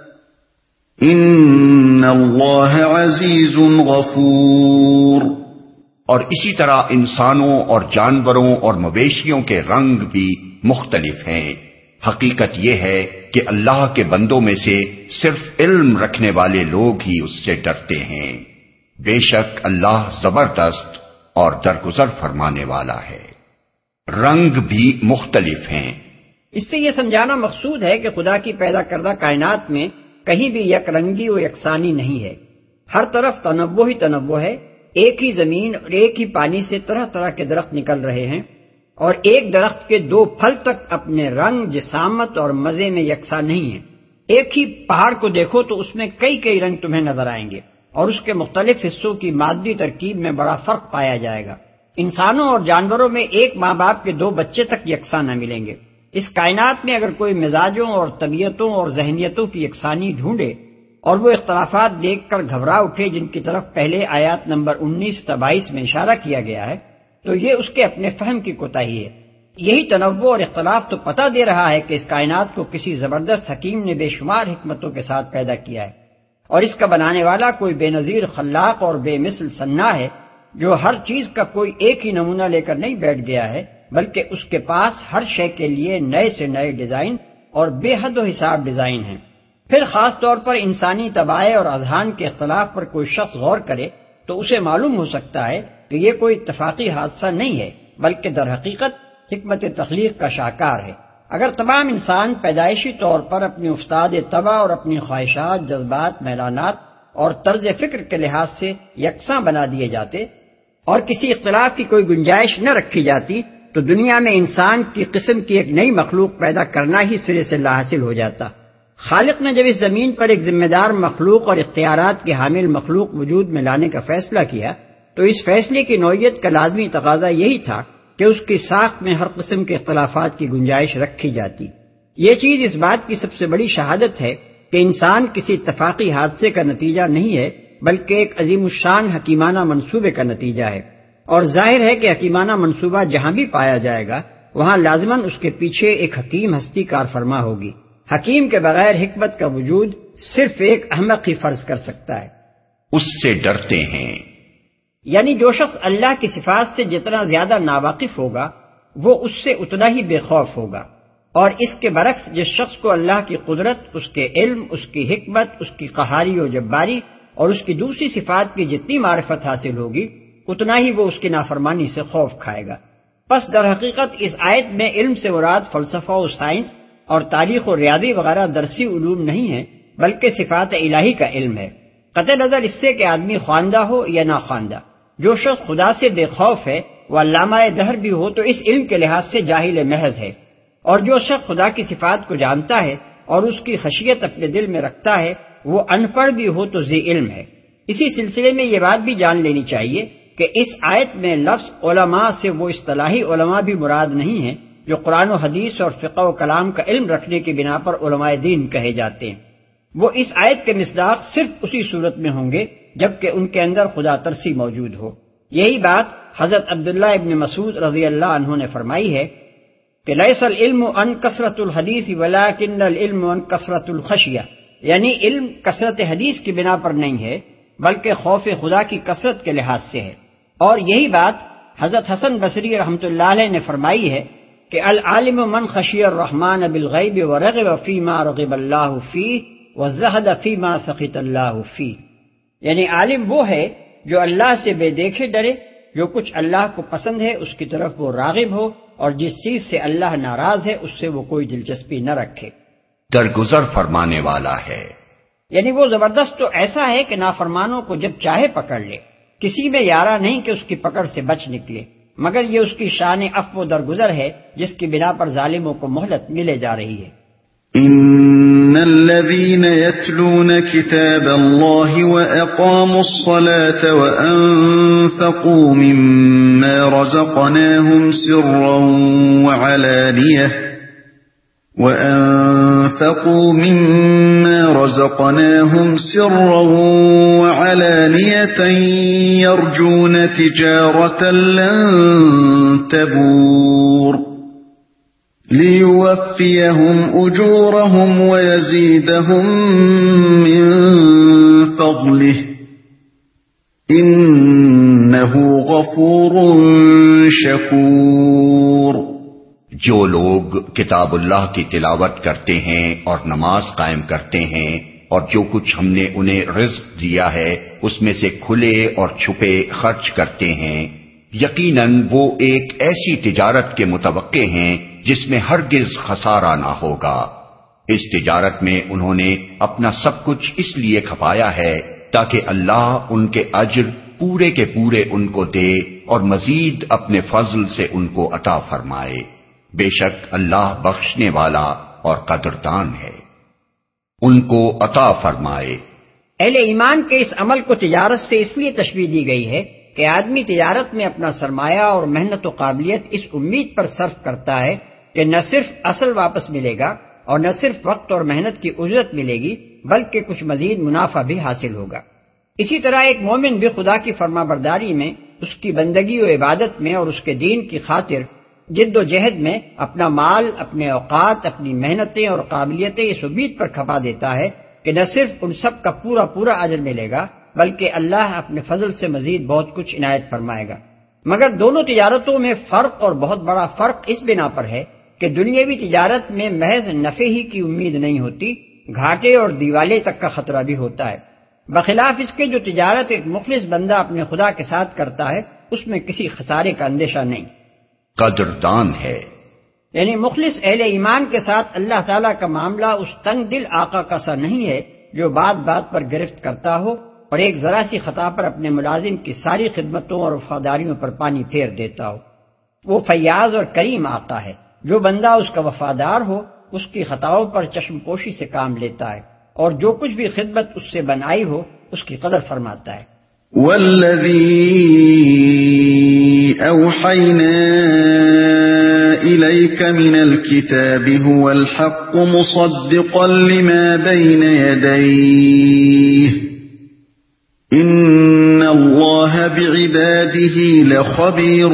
إِنَّ اللَّهَ عَزِيزٌ غَفُورٌ۔ اور اسی طرح انسانوں اور جانوروں اور مویشیوں کے رنگ بھی مختلف ہیں۔ حقیقت یہ ہے کہ اللہ کے بندوں میں سے صرف علم رکھنے والے لوگ ہی اس سے ڈرتے ہیں۔ بے شک اللہ زبردست اور درگزر فرمانے والا ہے۔ رنگ بھی مختلف ہیں۔ اس سے یہ سمجھانا مقصود ہے کہ خدا کی پیدا کردہ کائنات میں کہیں بھی یک رنگی و یکسانی نہیں ہے۔ ہر طرف تنوع ہی تنوع ہے۔ ایک ہی زمین اور ایک ہی پانی سے طرح طرح کے درخت نکل رہے ہیں، اور ایک درخت کے دو پھل تک اپنے رنگ، جسامت اور مزے میں یکساں نہیں ہیں۔ ایک ہی پہاڑ کو دیکھو تو اس میں کئی رنگ تمہیں نظر آئیں گے، اور اس کے مختلف حصوں کی مادی ترکیب میں بڑا فرق پایا جائے گا۔ انسانوں اور جانوروں میں ایک ماں باپ کے دو بچے تک یکساں نہ ملیں گے۔ اس کائنات میں اگر کوئی مزاجوں اور طبیعتوں اور ذہنیتوں کی یکسانی ڈھونڈے اور وہ اختلافات دیکھ کر گھبرا اٹھے جن کی طرف پہلے آیات نمبر 19 تا 22 میں اشارہ کیا گیا ہے، تو یہ اس کے اپنے فہم کی کوتاہی ہے۔ یہی تنوع اور اختلاف تو پتہ دے رہا ہے کہ اس کائنات کو کسی زبردست حکیم نے بے شمار حکمتوں کے ساتھ پیدا کیا ہے، اور اس کا بنانے والا کوئی بے نظیر خلاق اور بے مثل صناع ہے، جو ہر چیز کا کوئی ایک ہی نمونہ لے کر نہیں بیٹھ گیا ہے، بلکہ اس کے پاس ہر شے کے لیے نئے سے نئے ڈیزائن اور بے حد و حساب ڈیزائن ہیں۔ پھر خاص طور پر انسانی طبائع اور اذہان کے اختلاف پر کوئی شخص غور کرے تو اسے معلوم ہو سکتا ہے کہ یہ کوئی اتفاقی حادثہ نہیں ہے، بلکہ در حقیقت حکمت تخلیق کا شاہکار ہے۔ اگر تمام انسان پیدائشی طور پر اپنی افتاد طبع اور اپنی خواہشات، جذبات، میلانات اور طرز فکر کے لحاظ سے یکساں بنا دیے جاتے اور کسی اختلاف کی کوئی گنجائش نہ رکھی جاتی تو دنیا میں انسان کی قسم کی ایک نئی مخلوق پیدا کرنا ہی سرے سے لاحاصل ہو جاتا۔ خالق نے جب اس زمین پر ایک ذمہ دار مخلوق اور اختیارات کی حامل مخلوق وجود میں لانے کا فیصلہ کیا تو اس فیصلے کی نوعیت کا لازمی تقاضا یہی تھا کہ اس کی ساخت میں ہر قسم کے اختلافات کی گنجائش رکھی جاتی۔ یہ چیز اس بات کی سب سے بڑی شہادت ہے کہ انسان کسی اتفاقی حادثے کا نتیجہ نہیں ہے، بلکہ ایک عظیم الشان حکیمانہ منصوبے کا نتیجہ ہے، اور ظاہر ہے کہ حکیمانہ منصوبہ جہاں بھی پایا جائے گا وہاں لازماً اس کے پیچھے ایک حکیم ہستی کار فرما ہوگی۔ حکیم کے بغیر حکمت کا وجود صرف ایک احمق ہی فرض کر سکتا ہے۔ اس سے ڈرتے ہیں، یعنی جو شخص اللہ کی صفات سے جتنا زیادہ ناواقف ہوگا وہ اس سے اتنا ہی بے خوف ہوگا، اور اس کے برعکس جس شخص کو اللہ کی قدرت، اس کے علم، اس کی حکمت، اس کی قہاری و جباری اور اس کی دوسری صفات کی جتنی معرفت حاصل ہوگی اتنا ہی وہ اس کی نافرمانی سے خوف کھائے گا۔ پس در حقیقت اس آیت میں علم سے مراد فلسفہ و سائنس اور تاریخ و ریاضی وغیرہ درسی علوم نہیں ہے، بلکہ صفات الہی کا علم ہے، قطع نظر اس سے کہ آدمی خواندہ ہو یا ناخواندہ۔ جو شخص خدا سے بے خوف ہے وہ علامہ دہر بھی ہو تو اس علم کے لحاظ سے جاہل محض ہے، اور جو شخص خدا کی صفات کو جانتا ہے اور اس کی خشیت اپنے دل میں رکھتا ہے وہ ان پڑھ بھی ہو تو ذی علم ہے۔ اسی سلسلے میں یہ بات بھی جان لینی چاہیے کہ اس آیت میں لفظ علماء سے وہ اصطلاحی علماء بھی مراد نہیں ہیں جو قرآن و حدیث اور فقہ و کلام کا علم رکھنے کی بنا پر علماء دین کہے جاتے ہیں۔ وہ اس آیت کے مصداق صرف اسی صورت میں ہوں گے جبکہ ان کے اندر خدا ترسی موجود ہو۔ یہی بات حضرت عبداللہ ابن مسعود رضی اللہ عنہ نے فرمائی ہے کہ لیس العلم ان کثرت الحدیث ولکن العلم ان کثرت الخشیہ، یعنی علم کثرت حدیث کی بنا پر نہیں ہے بلکہ خوف خدا کی کثرت کے لحاظ سے ہے۔ اور یہی بات حضرت حسن بصری رحمۃ اللہ علیہ نے فرمائی ہے کہ العالم من خشی الرحمن بالغیب ورغب فیما رغب اللہ فیہ وزہد فیما سخط اللہ فیہ، یعنی عالم وہ ہے جو اللہ سے بے دیکھے ڈرے، جو کچھ اللہ کو پسند ہے اس کی طرف وہ راغب ہو، اور جس چیز سے اللہ ناراض ہے اس سے وہ کوئی دلچسپی نہ رکھے، درگزر فرمانے والا ہے۔ یعنی وہ زبردست تو ایسا ہے کہ نافرمانوں کو جب چاہے پکڑ لے، کسی میں یارہ نہیں کہ اس کی پکڑ سے بچ نکلے، مگر یہ اس کی شان عفو و درگزر ہے جس کی بنا پر ظالموں کو مہلت ملے جا رہی ہے۔ ان الذين يتلون كتاب الله واقاموا الصلاه وأنفقوا مما رزقناهم سرا وعلانية يرجون تجارة لن تبور ليوفيهم أجورهم ويزيدهم من فضله إنه غفور شكور۔ جو لوگ کتاب اللہ کی تلاوت کرتے ہیں اور نماز قائم کرتے ہیں اور جو کچھ ہم نے انہیں رزق دیا ہے اس میں سے کھلے اور چھپے خرچ کرتے ہیں، یقیناً وہ ایک ایسی تجارت کے متوقع ہیں جس میں ہرگز خسارہ نہ ہوگا۔ اس تجارت میں انہوں نے اپنا سب کچھ اس لیے کھپایا ہے تاکہ اللہ ان کے اجر پورے کے پورے ان کو دے اور مزید اپنے فضل سے ان کو عطا فرمائے۔ بے شک اللہ بخشنے والا اور قدردان ہے۔ ان کو عطا فرمائے۔ اہل ایمان کے اس عمل کو تجارت سے اس لیے تشبیہ دی گئی ہے کہ آدمی تجارت میں اپنا سرمایہ اور محنت و قابلیت اس امید پر صرف کرتا ہے کہ نہ صرف اصل واپس ملے گا اور نہ صرف وقت اور محنت کی اجرت ملے گی بلکہ کچھ مزید منافع بھی حاصل ہوگا۔ اسی طرح ایک مومن بھی خدا کی فرما برداری میں، اس کی بندگی و عبادت میں اور اس کے دین کی خاطر جد و جہد میں اپنا مال، اپنے اوقات، اپنی محنتیں اور قابلیتیں اس امید پر کھپا دیتا ہے کہ نہ صرف ان سب کا پورا اجر ملے گا بلکہ اللہ اپنے فضل سے مزید بہت کچھ عنایت فرمائے گا۔ مگر دونوں تجارتوں میں فرق، اور بہت بڑا فرق اس بنا پر ہے کہ دنیاوی تجارت میں محض نفع ہی کی امید نہیں ہوتی، گھاٹے اور دیوالے تک کا خطرہ بھی ہوتا ہے، بخلاف اس کے جو تجارت ایک مخلص بندہ اپنے خدا کے ساتھ کرتا ہے اس میں کسی خسارے کا اندیشہ نہیں۔ قدردان ہے، یعنی مخلص اہل ایمان کے ساتھ اللہ تعالیٰ کا معاملہ اس تنگ دل آقا کا سا نہیں ہے جو بات بات پر گرفت کرتا ہو اور ایک ذرا سی خطا پر اپنے ملازم کی ساری خدمتوں اور وفاداریوں پر پانی پھیر دیتا ہو۔ وہ فیاض اور کریم آقا ہے، جو بندہ اس کا وفادار ہو اس کی خطاؤں پر چشم پوشی سے کام لیتا ہے اور جو کچھ بھی خدمت اس سے بنائی ہو اس کی قدر فرماتا ہے۔ والذی اوحینا الیک من الکتاب هو الحق مصدقا لما بین یدیہ ان اللہ بعبادہ لخبیر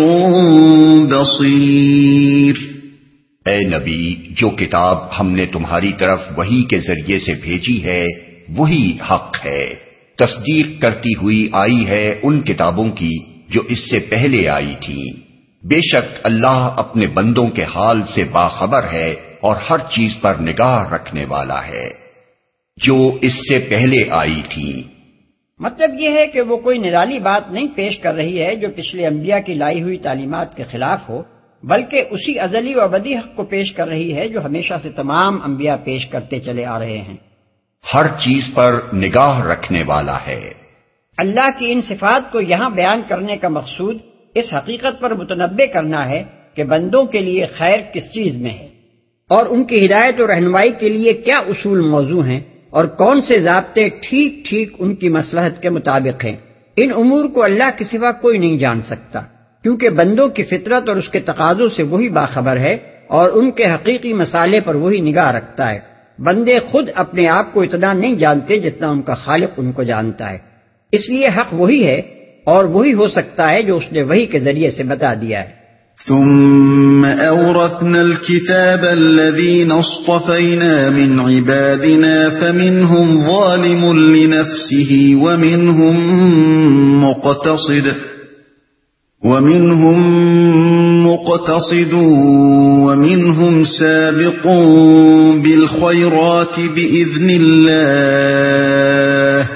بصیر۔ اے نبی، جو کتاب ہم نے تمہاری طرف وحی کے ذریعے سے بھیجی ہے وہی حق ہے، تصدیق کرتی ہوئی آئی ہے ان کتابوں کی جو اس سے پہلے آئی تھیں۔ بے شک اللہ اپنے بندوں کے حال سے باخبر ہے اور ہر چیز پر نگاہ رکھنے والا ہے جو اس سے پہلے آئی تھیں۔ مطلب یہ ہے کہ وہ کوئی نرالی بات نہیں پیش کر رہی ہے جو پچھلے انبیاء کی لائی ہوئی تعلیمات کے خلاف ہو، بلکہ اسی ازلی و ابدی حق کو پیش کر رہی ہے جو ہمیشہ سے تمام انبیاء پیش کرتے چلے آ رہے ہیں۔ ہر چیز پر نگاہ رکھنے والا ہے۔ اللہ کی ان صفات کو یہاں بیان کرنے کا مقصود اس حقیقت پر متنبع کرنا ہے کہ بندوں کے لیے خیر کس چیز میں ہے اور ان کی ہدایت و رہنمائی کے لیے کیا اصول موضوع ہیں اور کون سے ضابطے ٹھیک ٹھیک ان کی مصلحت کے مطابق ہیں۔ ان امور کو اللہ کے سوا کوئی نہیں جان سکتا، کیونکہ بندوں کی فطرت اور اس کے تقاضوں سے وہی باخبر ہے اور ان کے حقیقی مسالے پر وہی نگاہ رکھتا ہے۔ بندے خود اپنے آپ کو اتنا نہیں جانتے جتنا ان کا خالق ان کو جانتا ہے، اس لیے حق وہی ہے اور وہی ہو سکتا ہے جو اس نے وحی کے ذریعے سے بتا دیا ہے۔ ثم أورثنا الكتاب الذين اصطفينا من عبادنا فمنهم ظالم لنفسه ومنهم مقتصد ومنهم سابق بالخيرات بإذن الله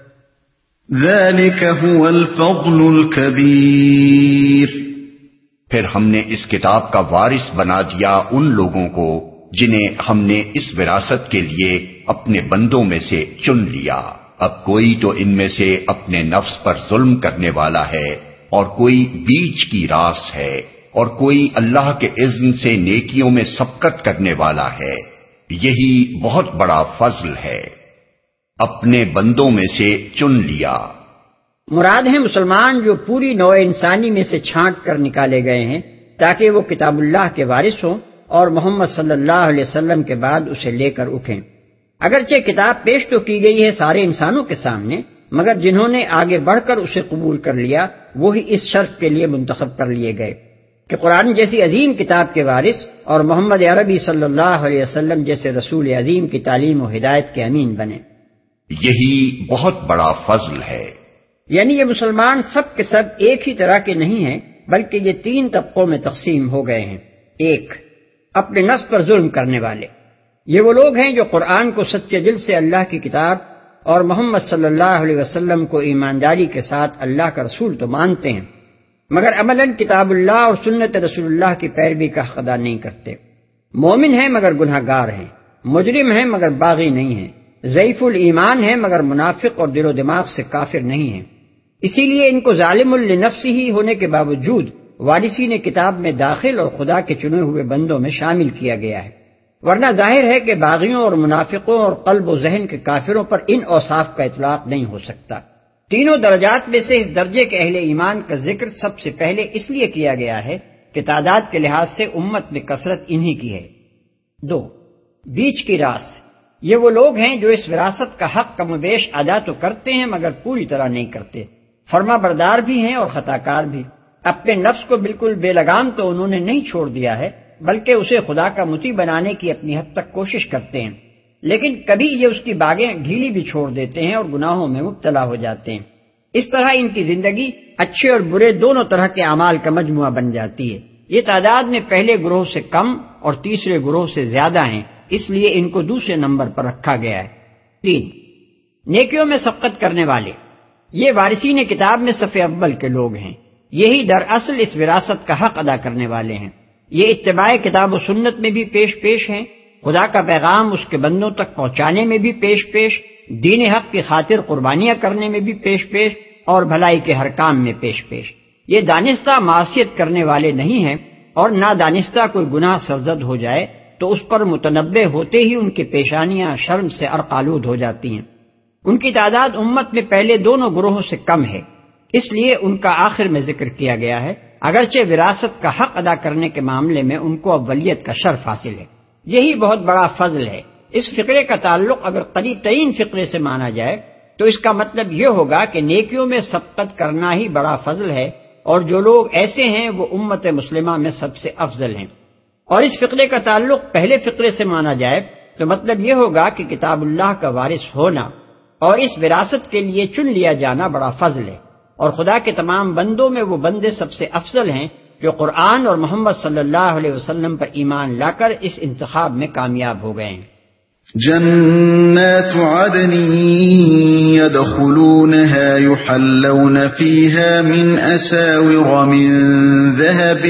ذلك هو الفضل الكبير۔ پھر ہم نے اس کتاب کا وارث بنا دیا ان لوگوں کو جنہیں ہم نے اس وراثت کے لیے اپنے بندوں میں سے چن لیا۔ اب کوئی تو ان میں سے اپنے نفس پر ظلم کرنے والا ہے اور کوئی بیچ کی راس ہے اور کوئی اللہ کے اذن سے نیکیوں میں سبقت کرنے والا ہے۔ یہی بہت بڑا فضل ہے، اپنے بندوں میں سے چن لیا۔ مراد ہیں مسلمان جو پوری نوع انسانی میں سے چھانٹ کر نکالے گئے ہیں تاکہ وہ کتاب اللہ کے وارث ہوں اور محمد صلی اللہ علیہ وسلم کے بعد اسے لے کر اٹھیں۔ اگرچہ کتاب پیش تو کی گئی ہے سارے انسانوں کے سامنے، مگر جنہوں نے آگے بڑھ کر اسے قبول کر لیا وہی اس شرط کے لیے منتخب کر لیے گئے کہ قرآن جیسی عظیم کتاب کے وارث اور محمد عربی صلی اللہ علیہ وسلم جیسے رسول عظیم کی تعلیم و ہدایت کے امین بنے۔ یہی بہت بڑا فضل ہے۔ یعنی یہ مسلمان سب کے سب ایک ہی طرح کے نہیں ہیں بلکہ یہ تین طبقوں میں تقسیم ہو گئے ہیں۔ ایک، اپنے نفس پر ظلم کرنے والے، یہ وہ لوگ ہیں جو قرآن کو سچے دل سے اللہ کی کتاب اور محمد صلی اللہ علیہ وسلم کو ایمانداری کے ساتھ اللہ کا رسول تو مانتے ہیں مگر عملاً کتاب اللہ اور سنت رسول اللہ کی پیروی کا حق ادا نہیں کرتے۔ مومن ہیں مگر گناہ گار ہیں، مجرم ہیں مگر باغی نہیں ہیں، ضعیف الایمان ہیں مگر منافق اور دل و دماغ سے کافر نہیں ہیں۔ اسی لیے ان کو ظالم لنفسہ ہی ہونے کے باوجود وارثین کتاب میں داخل اور خدا کے چنے ہوئے بندوں میں شامل کیا گیا ہے، ورنہ ظاہر ہے کہ باغیوں اور منافقوں اور قلب و ذہن کے کافروں پر ان اوصاف کا اطلاق نہیں ہو سکتا۔ تینوں درجات میں سے اس درجے کے اہل ایمان کا ذکر سب سے پہلے اس لیے کیا گیا ہے کہ تعداد کے لحاظ سے امت میں کثرت انہی کی ہے۔ دو، بیچ کی راس، یہ وہ لوگ ہیں جو اس وراثت کا حق کم و بیش ادا تو کرتے ہیں مگر پوری طرح نہیں کرتے، فرما بردار بھی ہیں اور خطا کار بھی۔ اپنے نفس کو بالکل بے لگام تو انہوں نے نہیں چھوڑ دیا ہے، بلکہ اسے خدا کا مطیع بنانے کی اپنی حد تک کوشش کرتے ہیں، لیکن کبھی یہ اس کی باغیں ڈھیلی بھی چھوڑ دیتے ہیں اور گناہوں میں مبتلا ہو جاتے ہیں۔ اس طرح ان کی زندگی اچھے اور برے دونوں طرح کے اعمال کا مجموعہ بن جاتی ہے۔ یہ تعداد میں پہلے گروہ سے کم اور تیسرے گروہ سے زیادہ ہیں، اس لیے ان کو دوسرے نمبر پر رکھا گیا ہے۔ 3، نیکیوں میں سبقت کرنے والے، یہ وارثین کتاب میں صف اول کے لوگ ہیں، یہی دراصل اس وراثت کا حق ادا کرنے والے ہیں۔ یہ اتباع کتاب و سنت میں بھی پیش ہیں، خدا کا پیغام اس کے بندوں تک پہنچانے میں بھی پیش، دین حق کی خاطر قربانیاں کرنے میں بھی پیش اور بھلائی کے ہر کام میں پیش۔ یہ دانستہ معصیت کرنے والے نہیں ہیں، اور نادانستہ کوئی گناہ سرزد ہو جائے تو اس پر متنبہ ہوتے ہی ان کی پیشانیاں شرم سے عرقآلود ہو جاتی ہیں۔ ان کی تعداد امت میں پہلے دونوں گروہوں سے کم ہے، اس لیے ان کا آخر میں ذکر کیا گیا ہے، اگرچہ وراثت کا حق ادا کرنے کے معاملے میں ان کو اولیت کا شرف حاصل ہے۔ یہی بہت بڑا فضل ہے۔ اس فقرے کا تعلق اگر قریب ترین فقرے سے مانا جائے تو اس کا مطلب یہ ہوگا کہ نیکیوں میں سبقت کرنا ہی بڑا فضل ہے، اور جو لوگ ایسے ہیں وہ امت مسلمہ میں سب سے افضل ہیں۔ اور اس فقرے کا تعلق پہلے فقرے سے مانا جائے تو مطلب یہ ہوگا کہ کتاب اللہ کا وارث ہونا اور اس وراثت کے لیے چن لیا جانا بڑا فضل ہے، اور خدا کے تمام بندوں میں وہ بندے سب سے افضل ہیں جو قرآن اور محمد صلی اللہ علیہ وسلم پر ایمان لا کر اس انتخاب میں کامیاب ہو گئے ہیں۔ جنات عدن يدخلونها يحلون فيها من أساور من ذهب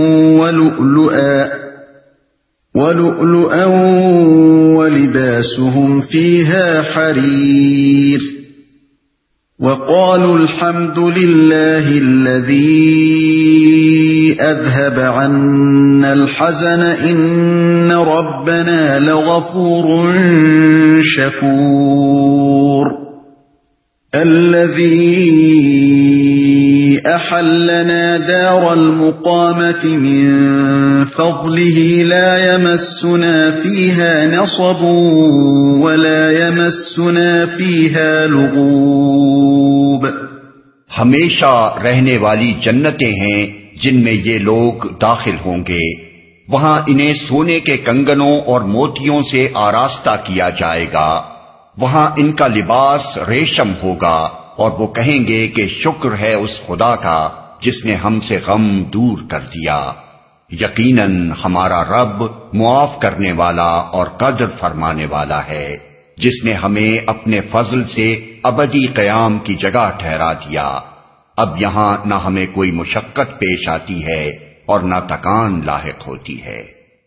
ولؤلؤا ولباسهم فيها حرير وقالوا الحمد لله الذي أذهب عنا الحزن إن ربنا لغفور شكور الذي أحلنا دار المقامة من فضله لا يمسنا فيها نصب ولا يمسنا فيها لغوب۔ ہمیشہ رہنے والی جنتیں ہیں جن میں یہ لوگ داخل ہوں گے، وہاں انہیں سونے کے کنگنوں اور موتیوں سے آراستہ کیا جائے گا، وہاں ان کا لباس ریشم ہوگا، اور وہ کہیں گے کہ شکر ہے اس خدا کا جس نے ہم سے غم دور کر دیا، یقیناً ہمارا رب معاف کرنے والا اور قدر فرمانے والا ہے، جس نے ہمیں اپنے فضل سے ابدی قیام کی جگہ ٹھہرا دیا۔ اب یہاں نہ ہمیں کوئی مشقت پیش آتی ہے اور نہ تکان لاحق ہوتی ہے۔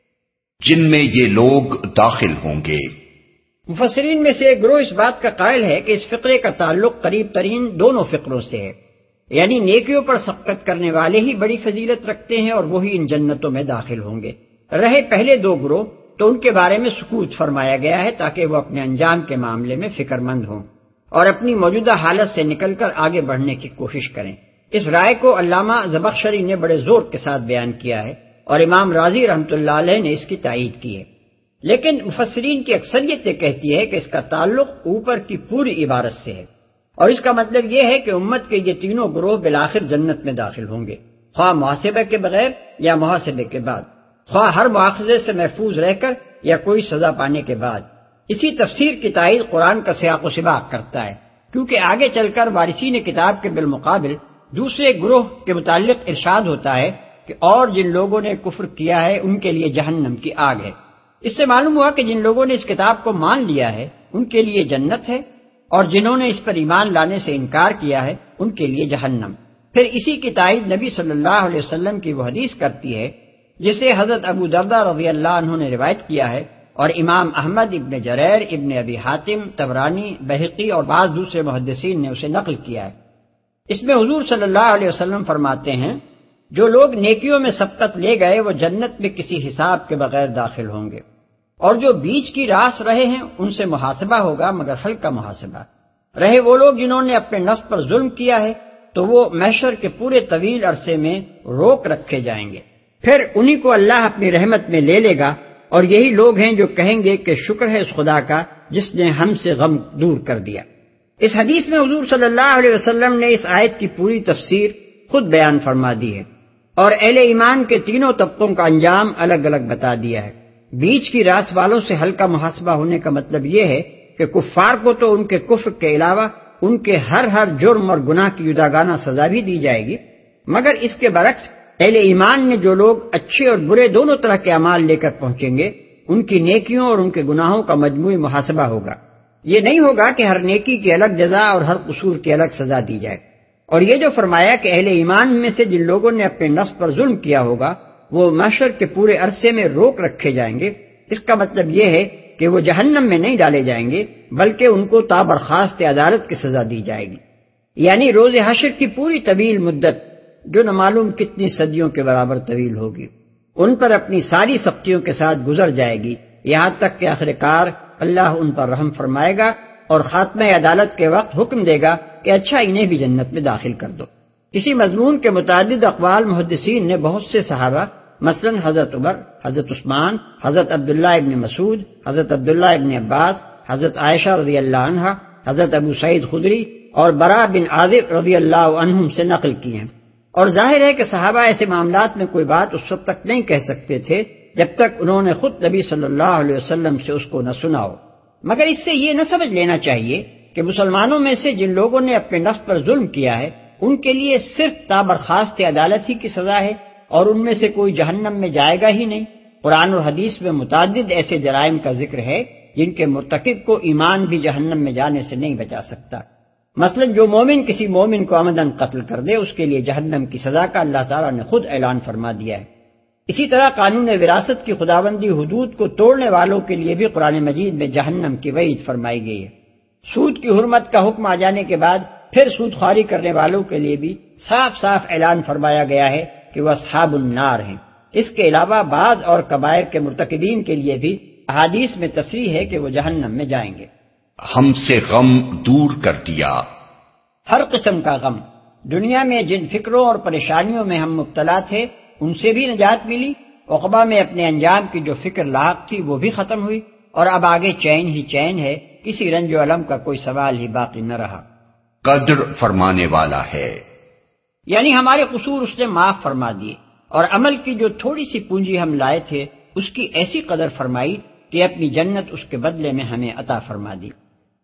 جن میں یہ لوگ داخل ہوں گے۔ مفسرین میں سے ایک گروہ اس بات کا قائل ہے کہ اس فقرے کا تعلق قریب ترین دونوں فقروں سے ہے، یعنی نیکیوں پر سبقت کرنے والے ہی بڑی فضیلت رکھتے ہیں اور وہی ان جنتوں میں داخل ہوں گے۔ رہے پہلے دو گروہ تو ان کے بارے میں سکوت فرمایا گیا ہے تاکہ وہ اپنے انجام کے معاملے میں فکر مند ہوں اور اپنی موجودہ حالت سے نکل کر آگے بڑھنے کی کوشش کریں۔ اس رائے کو علامہ زمخشری نے بڑے زور کے ساتھ بیان کیا ہے اور امام رازی رحمۃ اللہ علیہ نے اس کی تائید کی ہے، لیکن مفسرین کی اکثریت یہ کہتی ہے کہ اس کا تعلق اوپر کی پوری عبارت سے ہے، اور اس کا مطلب یہ ہے کہ امت کے یہ تینوں گروہ بالآخر جنت میں داخل ہوں گے، خواہ محاسبہ کے بغیر یا محاسبے کے بعد، خواہ ہر مواخذے سے محفوظ رہ کر یا کوئی سزا پانے کے بعد۔ اسی تفسیر کی تائید قرآن کا سیاق و سباق کرتا ہے، کیونکہ آگے چل کر وارثین کتاب کے بالمقابل دوسرے گروہ کے متعلق ارشاد ہوتا ہے کہ اور جن لوگوں نے کفر کیا ہے ان کے لیے جہنم کی آگ ہے۔ اس سے معلوم ہوا کہ جن لوگوں نے اس کتاب کو مان لیا ہے ان کے لیے جنت ہے، اور جنہوں نے اس پر ایمان لانے سے انکار کیا ہے ان کے لیے جہنم۔ پھر اسی کی تائید نبی صلی اللہ علیہ وسلم کی وہ حدیث کرتی ہے جسے حضرت ابو درداء رضی اللہ عنہ نے روایت کیا ہے، اور امام احمد، ابن جریر، ابن ابی حاتم، طبرانی، بہقی اور بعض دوسرے محدثین نے اسے نقل کیا ہے۔ اس میں حضور صلی اللہ علیہ وسلم فرماتے ہیں، جو لوگ نیکیوں میں سبقت لے گئے وہ جنت میں کسی حساب کے بغیر داخل ہوں گے، اور جو بیچ کی راس رہے ہیں ان سے محاسبہ ہوگا مگر ہلکا محاسبہ۔ رہے وہ لوگ جنہوں نے اپنے نفس پر ظلم کیا ہے تو وہ محشر کے پورے طویل عرصے میں روک رکھے جائیں گے، پھر انہی کو اللہ اپنی رحمت میں لے لے گا اور یہی لوگ ہیں جو کہیں گے کہ شکر ہے اس خدا کا جس نے ہم سے غم دور کر دیا۔ اس حدیث میں حضور صلی اللہ علیہ وسلم نے اس آیت کی پوری تفسیر خود بیان فرما دی ہے اور اہل ایمان کے تینوں طبقوں کا انجام الگ الگ بتا دیا ہے۔ بیچ کی راس والوں سے ہلکا محاسبہ ہونے کا مطلب یہ ہے کہ کفار کو تو ان کے کفر کے علاوہ ان کے ہر جرم اور گناہ کی جداگانہ سزا بھی دی جائے گی، مگر اس کے برعکس اہل ایمان نے جو لوگ اچھے اور برے دونوں طرح کے اعمال لے کر پہنچیں گے، ان کی نیکیوں اور ان کے گناہوں کا مجموعی محاسبہ ہوگا۔ یہ نہیں ہوگا کہ ہر نیکی کی الگ جزا اور ہر قصور کی الگ سزا دی جائے۔ اور یہ جو فرمایا کہ اہل ایمان میں سے جن لوگوں نے اپنے نفس پر ظلم کیا ہوگا وہ محشر کے پورے عرصے میں روک رکھے جائیں گے، اس کا مطلب یہ ہے کہ وہ جہنم میں نہیں ڈالے جائیں گے بلکہ ان کو تا برخاست عدالت کی سزا دی جائے گی، یعنی روز حشر کی پوری طویل مدت جو نہ معلوم کتنی صدیوں کے برابر طویل ہوگی ان پر اپنی ساری سختیوں کے ساتھ گزر جائے گی، یہاں تک کہ آخرکار اللہ ان پر رحم فرمائے گا اور خاتمہ عدالت کے وقت حکم دے گا کہ اچھا انہیں بھی جنت میں داخل کر دو۔ اسی مضمون کے متعدد اقوال محدثین نے بہت سے صحابہ مثلا حضرت عمر، حضرت عثمان، حضرت عبداللہ ابن مسعود، حضرت عبداللہ ابن عباس، حضرت عائشہ رضی اللہ عنہا، حضرت ابو سعید خدری اور براء بن عازب رضی اللہ عنہم سے نقل کی ہیں، اور ظاہر ہے کہ صحابہ ایسے معاملات میں کوئی بات اس وقت تک نہیں کہہ سکتے تھے جب تک انہوں نے خود نبی صلی اللہ علیہ وسلم سے اس کو نہ سنا ہو، مگر اس سے یہ نہ سمجھ لینا چاہیے کہ مسلمانوں میں سے جن لوگوں نے اپنے نفس پر ظلم کیا ہے ان کے لیے صرف تابرخاست عدالت ہی کی سزا ہے اور ان میں سے کوئی جہنم میں جائے گا ہی نہیں۔ قرآن اور حدیث میں متعدد ایسے جرائم کا ذکر ہے جن کے مرتکب کو ایمان بھی جہنم میں جانے سے نہیں بچا سکتا۔ مثلا جو مومن کسی مومن کو عمدن قتل کر دے اس کے لیے جہنم کی سزا کا اللہ تعالیٰ نے خود اعلان فرما دیا ہے۔ اسی طرح قانون وراثت کی خداوندی حدود کو توڑنے والوں کے لیے بھی قرآن مجید میں جہنم کی وعید فرمائی گئی ہے۔ سود کی حرمت کا حکم آ جانے کے بعد پھر سود خواری کرنے والوں کے لیے بھی صاف صاف اعلان فرمایا گیا ہے کہ وہ اصحاب النار ہیں۔ اس کے علاوہ بعض اور کبائر کے مرتکبین کے لیے بھی احادیث میں تصریح ہے کہ وہ جہنم میں جائیں گے۔ ہم سے غم دور کر دیا۔ ہر قسم کا غم، دنیا میں جن فکروں اور پریشانیوں میں ہم مبتلا تھے ان سے بھی نجات ملی، عقبہ میں اپنے انجام کی جو فکر لاحق تھی وہ بھی ختم ہوئی، اور اب آگے چین ہی چین ہے، کسی رنج و الم کا کوئی سوال ہی باقی نہ رہا۔ قدر فرمانے والا ہے، یعنی ہمارے قصور اس نے معاف فرما دیے، اور عمل کی جو تھوڑی سی پونجی ہم لائے تھے اس کی ایسی قدر فرمائی کہ اپنی جنت اس کے بدلے میں ہمیں عطا فرما دی۔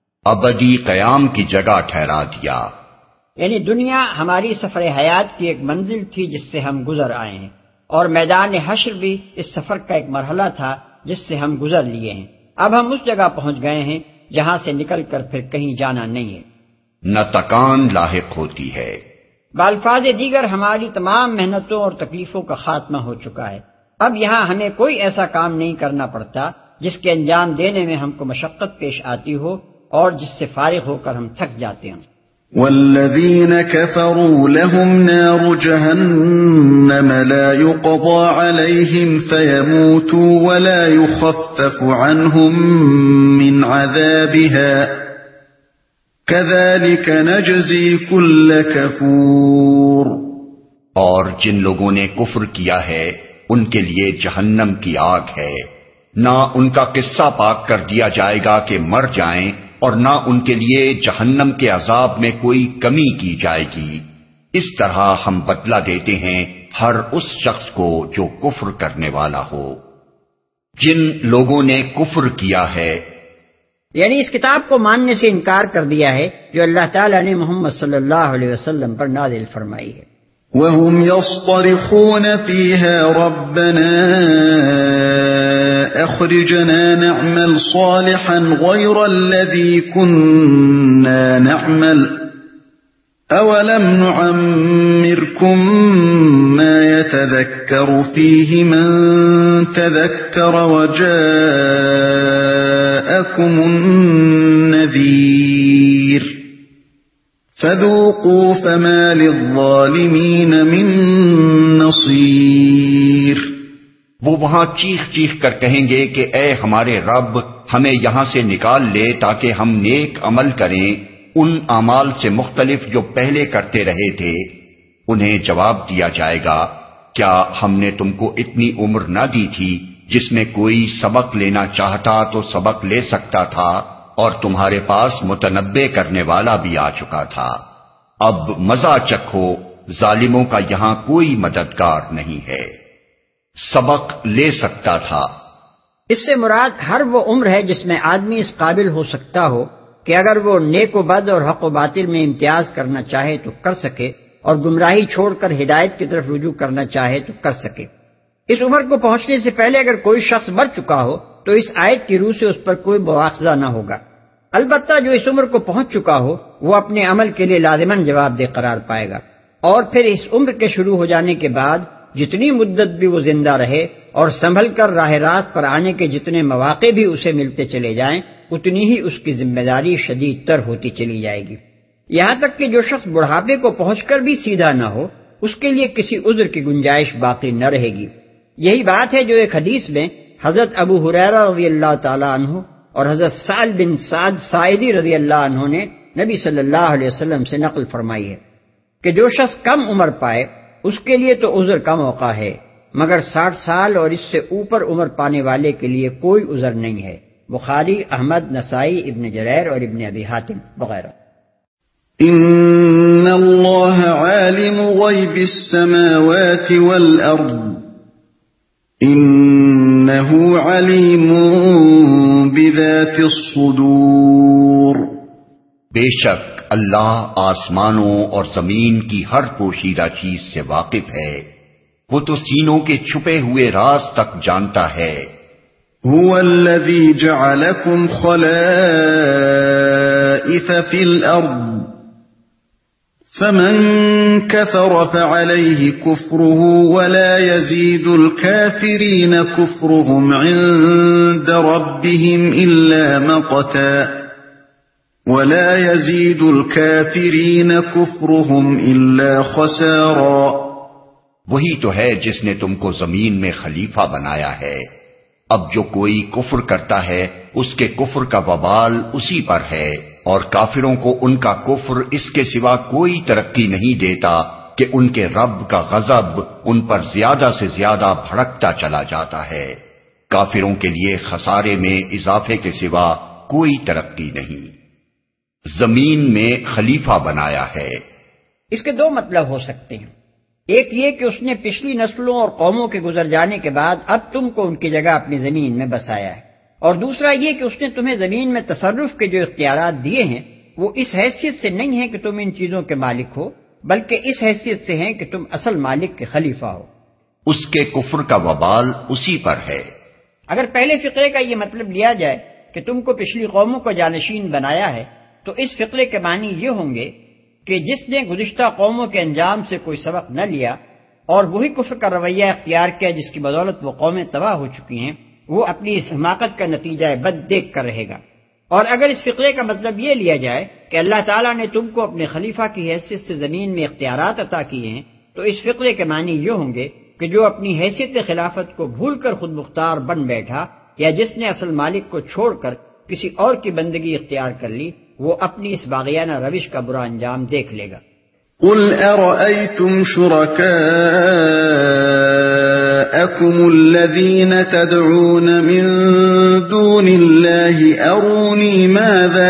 ابدی قیام کی جگہ ٹھہرا دیا، یعنی دنیا ہماری سفر حیات کی ایک منزل تھی جس سے ہم گزر آئے ہیں، اور میدان حشر بھی اس سفر کا ایک مرحلہ تھا جس سے ہم گزر لیے ہیں۔ اب ہم اس جگہ پہنچ گئے ہیں جہاں سے نکل کر پھر کہیں جانا نہیں ہے، نہ تکان لاحق ہوتی ہے۔ بالفاظ دیگر ہماری تمام محنتوں اور تکلیفوں کا خاتمہ ہو چکا ہے، اب یہاں ہمیں کوئی ایسا کام نہیں کرنا پڑتا جس کے انجام دینے میں ہم کو مشقت پیش آتی ہو اور جس سے فارغ ہو کر ہم تھک جاتے ہیں۔ والذین کفروا لهم نار جہنم لا يقضى عليهم فيموتوا ولا يخفف عنهم من عذابها كذلك نجزي كل كفور۔ اور جن لوگوں نے کفر کیا ہے ان کے لیے جہنم کی آگ ہے، نہ ان کا قصہ پاک کر دیا جائے گا کہ مر جائیں، اور نہ ان کے لیے جہنم کے عذاب میں کوئی کمی کی جائے گی۔ اس طرح ہم بدلہ دیتے ہیں ہر اس شخص کو جو کفر کرنے والا ہو۔ جن لوگوں نے کفر کیا ہے یعنی اس کتاب کو ماننے سے انکار کر دیا ہے جو اللہ تعالیٰ نے محمد صلی اللہ علیہ وسلم پر نازل فرمائی ہے۔ وَهُمْ يَصْطَرِخُونَ فِيهَا رَبَّنَا أَخْرِجْنَا نَعْمَلْ صَالِحًا غَيْرَ الَّذِي كُنَّا نَعْمَلُ أَوَلَمْ نُعَمِّرْكُمْ مَا يَتَذَكَّرُ فِيهِ مَن تَذَكَّرَ وَجَاءَكُمُ النَّذِيرُ فَذُوقُوا فَمَا لِلظَّالِمِينَ مِن نَصِيرٍ۔ وہ وہاں چیخ چیخ کر کہیں گے کہ اے ہمارے رب، ہمیں یہاں سے نکال لے تاکہ ہم نیک عمل کریں ان اعمال سے مختلف جو پہلے کرتے رہے تھے۔ انہیں جواب دیا جائے گا، کیا ہم نے تم کو اتنی عمر نہ دی تھی جس میں کوئی سبق لینا چاہتا تو سبق لے سکتا تھا اور تمہارے پاس متنبع کرنے والا بھی آ چکا تھا۔ اب مزہ چکھو، ظالموں کا یہاں کوئی مددگار نہیں ہے۔ سبق لے سکتا تھا، اس سے مراد ہر وہ عمر ہے جس میں آدمی اس قابل ہو سکتا ہو کہ اگر وہ نیک و بد اور حق و باطل میں امتیاز کرنا چاہے تو کر سکے، اور گمراہی چھوڑ کر ہدایت کی طرف رجوع کرنا چاہے تو کر سکے۔ اس عمر کو پہنچنے سے پہلے اگر کوئی شخص مر چکا ہو تو اس آیت کی روح سے اس پر کوئی مواخذہ نہ ہوگا۔ البتہ جو اس عمر کو پہنچ چکا ہو وہ اپنے عمل کے لیے لازماً جواب دہ قرار پائے گا، اور پھر اس عمر کے شروع ہو جانے کے بعد جتنی مدت بھی وہ زندہ رہے اور سنبھل کر راہ راست پر آنے کے جتنے مواقع بھی اسے ملتے چلے جائیں، اتنی ہی اس کی ذمہ داری شدید تر ہوتی چلی جائے گی، یہاں تک کہ جو شخص بڑھاپے کو پہنچ کر بھی سیدھا نہ ہو اس کے لیے کسی عذر کی گنجائش باقی نہ رہے گی۔ یہی بات ہے جو ایک حدیث میں حضرت ابو ہریرہ رضی اللہ تعالیٰ عنہ اور حضرت سعد بن سعد ساعدی رضی اللہ عنہ نے نبی صلی اللہ علیہ وسلم سے نقل فرمائی ہے کہ جو شخص کم عمر پائے اس کے لیے تو عذر کا موقع ہے، مگر 60 سال اور اس سے اوپر عمر پانے والے کے لیے کوئی عذر نہیں ہے۔ بخاری، احمد، نسائی، ابن جریر اور ابن ابی حاتم وغیرہ۔ ان اللہ عالم غیب السماوات والارض انہ علیم بذات الصدور۔ بے شک اللہ آسمانوں اور زمین کی ہر پوشیدہ چیز سے واقف ہے، وہ تو سینوں کے چھپے ہوئے راز تک جانتا ہے۔ هو الذي جعلكم خلائف في الأرض فمن كفر فعليه كفره ولا يزيد الكافرين كفرهم عند ربهم إلا مقتا ولا يزيد الكافرين كفرهم إلا خسارا۔ وہی تو ہے جس نے تم کو زمین میں خلیفہ بنایا ہے، اب جو کوئی کفر کرتا ہے اس کے کفر کا وبال اسی پر ہے، اور کافروں کو ان کا کفر اس کے سوا کوئی ترقی نہیں دیتا کہ ان کے رب کا غضب ان پر زیادہ سے زیادہ بھڑکتا چلا جاتا ہے۔ کافروں کے لیے خسارے میں اضافے کے سوا کوئی ترقی نہیں۔ زمین میں خلیفہ بنایا ہے، اس کے دو مطلب ہو سکتے ہیں، ایک یہ کہ اس نے پچھلی نسلوں اور قوموں کے گزر جانے کے بعد اب تم کو ان کی جگہ اپنی زمین میں بسایا ہے، اور دوسرا یہ کہ اس نے تمہیں زمین میں تصرف کے جو اختیارات دیے ہیں وہ اس حیثیت سے نہیں ہیں کہ تم ان چیزوں کے مالک ہو، بلکہ اس حیثیت سے ہیں کہ تم اصل مالک کے خلیفہ ہو۔ اس کے کفر کا وبال اسی پر ہے۔ اگر پہلے فقرے کا یہ مطلب لیا جائے کہ تم کو پچھلی قوموں کو جانشین بنایا ہے تو اس فقرے کے معنی یہ ہوں گے کہ جس نے گزشتہ قوموں کے انجام سے کوئی سبق نہ لیا اور وہی کفر کا رویہ اختیار کیا جس کی بدولت وہ قومیں تباہ ہو چکی ہیں، وہ اپنی اس حماقت کا نتیجہ بد دیکھ کر رہے گا۔ اور اگر اس فقرے کا مطلب یہ لیا جائے کہ اللہ تعالیٰ نے تم کو اپنے خلیفہ کی حیثیت سے زمین میں اختیارات عطا کیے ہیں تو اس فقرے کے معنی یہ ہوں گے کہ جو اپنی حیثیت خلافت کو بھول کر خود مختار بن بیٹھا یا جس نے اصل مالک کو چھوڑ کر کسی اور کی بندگی اختیار کر لی، وہ اپنی اس باغیانہ روش کا برا انجام دیکھ لے گا۔ قل ارأيتم شركاءكم الذين تدعون من دون الله أروني ماذا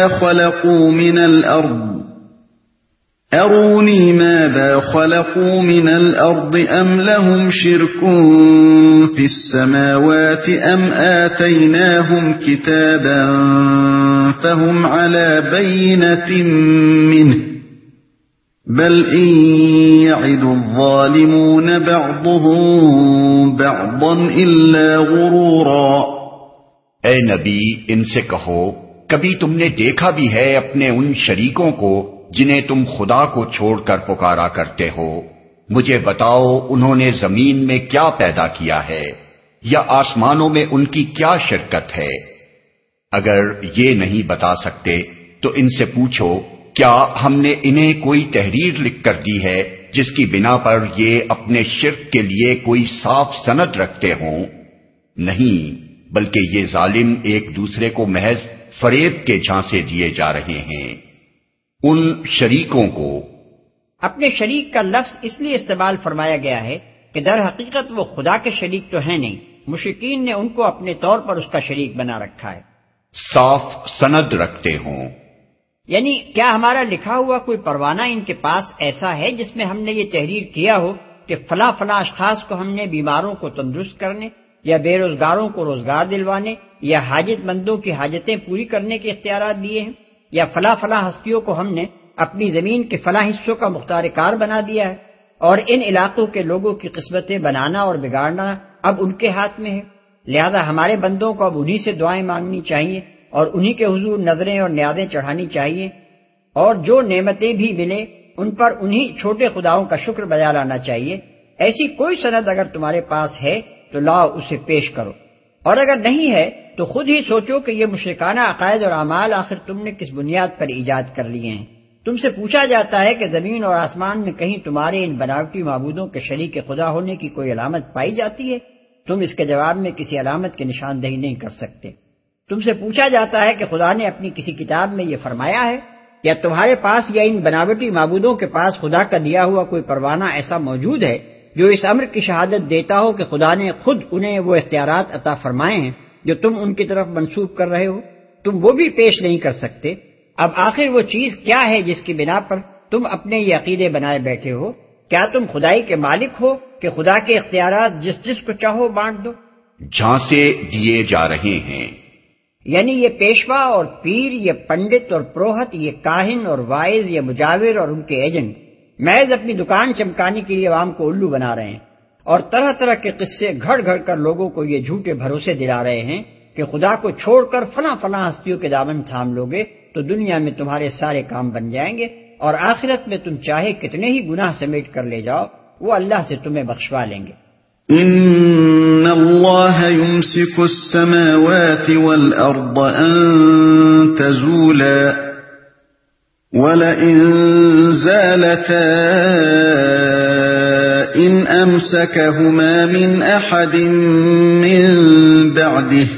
خلقوا من الأرض أم لهم شرك في السماوات أم آتيناهم كتابا فهم على بينة منه بل إن يعد الظالمون بعضهم بعضا إلا غرورا۔ اے نبی، ان سے کہو کبھی تم نے دیکھا بھی ہے اپنے ان شریکوں کو جنہیں تم خدا کو چھوڑ کر پکارا کرتے ہو؟ مجھے بتاؤ انہوں نے زمین میں کیا پیدا کیا ہے یا آسمانوں میں ان کی کیا شرکت ہے؟ اگر یہ نہیں بتا سکتے تو ان سے پوچھو کیا ہم نے انہیں کوئی تحریر لکھ کر دی ہے جس کی بنا پر یہ اپنے شرک کے لیے کوئی صاف سند رکھتے ہوں؟ نہیں، بلکہ یہ ظالم ایک دوسرے کو محض فریب کے جھانسے دیے جا رہے ہیں۔ ان شریکوں کو اپنے شریک کا لفظ اس لیے استعمال فرمایا گیا ہے کہ در حقیقت وہ خدا کے شریک تو ہیں نہیں، مشرکین نے ان کو اپنے طور پر اس کا شریک بنا رکھا ہے، صاف سند رکھتے ہوں۔ یعنی کیا ہمارا لکھا ہوا کوئی پروانہ ان کے پاس ایسا ہے جس میں ہم نے یہ تحریر کیا ہو کہ فلاں فلاں اشخاص کو ہم نے بیماروں کو تندرست کرنے یا بے روزگاروں کو روزگار دلوانے یا حاجت مندوں کی حاجتیں پوری کرنے کے اختیارات دیے ہیں، یا فلاں فلاں ہستیوں کو ہم نے اپنی زمین کے فلاں حصوں کا مختار کار بنا دیا ہے، اور ان علاقوں کے لوگوں کی قسمتیں بنانا اور بگاڑنا اب ان کے ہاتھ میں ہے، لہذا ہمارے بندوں کو اب انہی سے دعائیں مانگنی چاہیے اور انہی کے حضور نظریں اور نیازیں چڑھانی چاہیے، اور جو نعمتیں بھی ملے ان پر انہی چھوٹے خداؤں کا شکر بجا لانا چاہیے۔ ایسی کوئی سند اگر تمہارے پاس ہے تو لاؤ اسے پیش کرو، اور اگر نہیں ہے تو خود ہی سوچو کہ یہ مشرکانہ عقائد اور اعمال آخر تم نے کس بنیاد پر ایجاد کر لیے ہیں۔ تم سے پوچھا جاتا ہے کہ زمین اور آسمان میں کہیں تمہارے ان بناوٹی معبودوں کے شریک خدا ہونے کی کوئی علامت پائی جاتی ہے؟ تم اس کے جواب میں کسی علامت کی نشاندہی نہیں کر سکتے۔ تم سے پوچھا جاتا ہے کہ خدا نے اپنی کسی کتاب میں یہ فرمایا ہے، یا تمہارے پاس یا ان بناوٹی معبودوں کے پاس خدا کا دیا ہوا کوئی پروانہ ایسا موجود ہے جو اس امر کی شہادت دیتا ہو کہ خدا نے خود انہیں وہ اختیارات عطا فرمائے ہیں جو تم ان کی طرف منسوب کر رہے ہو؟ تم وہ بھی پیش نہیں کر سکتے۔ اب آخر وہ چیز کیا ہے جس کی بنا پر تم اپنے یہ عقیدے بنائے بیٹھے ہو؟ کیا تم خدائی کے مالک ہو کہ خدا کے اختیارات جس جس کو چاہو بانٹ دو؟ جھانسے دیے جا رہے ہیں، یعنی یہ پیشوا اور پیر، یہ پنڈت اور پروہت، یہ کاہن اور وائز، یہ مجاور اور ان کے ایجنٹ محض اپنی دکان چمکانے کے لیے عوام کو الو بنا رہے ہیں، اور طرح طرح کے قصے گھڑ گھڑ کر لوگوں کو یہ جھوٹے بھروسے دلا رہے ہیں کہ خدا کو چھوڑ کر فلاں فلاں ہستیوں کے دامن تھام لوگے تو دنیا میں تمہارے سارے کام بن جائیں گے، اور آخرت میں تم چاہے کتنے ہی گناہ سمیٹ کر لے جاؤ وہ اللہ سے تمہیں بخشوا لیں گے۔ ان اللہ یمسک السماوات والارض ان تزولا ولئن زالتا ان امسکہما من احد من بعده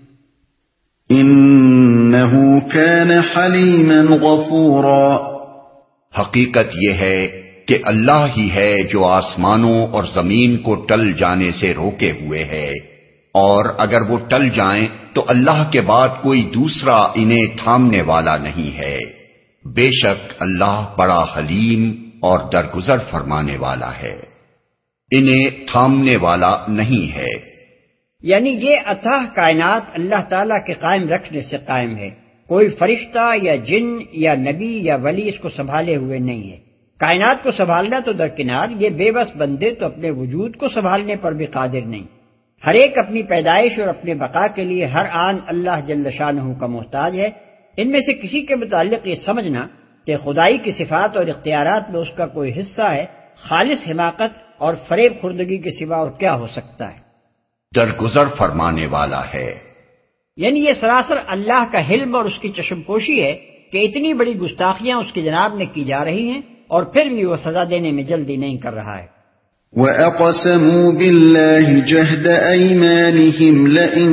انہ کان حلیما غفورا۔ حقیقت یہ ہے کہ اللہ ہی ہے جو آسمانوں اور زمین کو ٹل جانے سے روکے ہوئے ہے، اور اگر وہ ٹل جائیں تو اللہ کے بعد کوئی دوسرا انہیں تھامنے والا نہیں ہے۔ بے شک اللہ بڑا حلیم اور درگزر فرمانے والا ہے، انہیں تھامنے والا نہیں ہے۔ یعنی یہ اتھاہ کائنات اللہ تعالیٰ کے قائم رکھنے سے قائم ہے، کوئی فرشتہ یا جن یا نبی یا ولی اس کو سنبھالے ہوئے نہیں ہے۔ کائنات کو سنبھالنا تو درکنار، یہ بے بس بندے تو اپنے وجود کو سنبھالنے پر بھی قادر نہیں۔ ہر ایک اپنی پیدائش اور اپنے بقا کے لیے ہر آن اللہ جل شانہ کا محتاج ہے۔ ان میں سے کسی کے متعلق یہ سمجھنا کہ خدائی کی صفات اور اختیارات میں اس کا کوئی حصہ ہے، خالص حماقت اور فریب خوردگی کے سوا اور کیا ہو سکتا ہے؟ درگزر فرمانے والا ہے، یعنی یہ سراسر اللہ کا حلم اور اس کی چشم پوشی ہے کہ اتنی بڑی گستاخیاں اس کی جناب میں کی جا رہی ہیں اور پھر بھی وہ سزا دینے میں جلدی نہیں کر رہا ہے۔ وَأَقْسَمُوا بِاللَّهِ جَهْدَ أَيْمَانِهِمْ لَئِن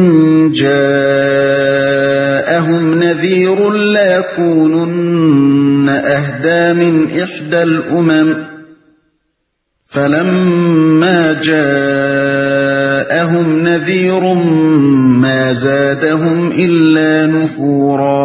جَاءَهُمْ نَذِيرٌ لَّيَكُونُنَّ أَهْدَىٰ مِنْ إِحْدَى الْأُمَمِ فَلَمَّا جَاءَهُمْ نَذِيرٌ مَّا زَادَهُمْ إِلَّا نُفُورًا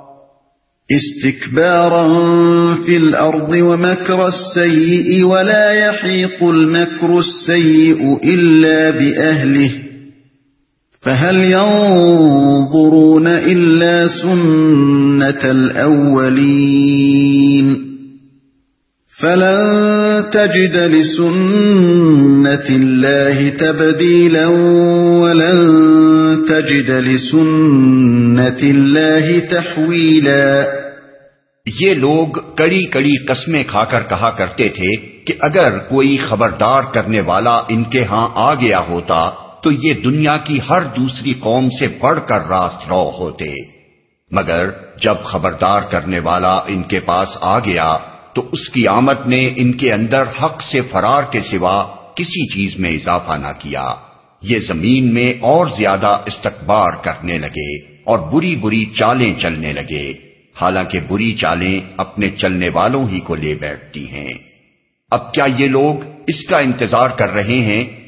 استكبارا في الأرض ومكر السيء ولا يحيق المكر السيء إلا بأهله فهل ينظرون إلا سنة الأولين فلن تجد لسنة الله تبديلا ولن تجد لسنة الله تحويلا۔ یہ لوگ کڑی کڑی قسمیں کھا کر کہا کرتے تھے کہ اگر کوئی خبردار کرنے والا ان کے ہاں آ گیا ہوتا تو یہ دنیا کی ہر دوسری قوم سے بڑھ کر راست رو ہوتے، مگر جب خبردار کرنے والا ان کے پاس آ گیا تو اس کی آمد نے ان کے اندر حق سے فرار کے سوا کسی چیز میں اضافہ نہ کیا۔ یہ زمین میں اور زیادہ استکبار کرنے لگے اور بری بری چالیں چلنے لگے، حالانکہ بری چالیں اپنے چلنے والوں ہی کو لے بیٹھتی ہیں۔ اب کیا یہ لوگ اس کا انتظار کر رہے ہیں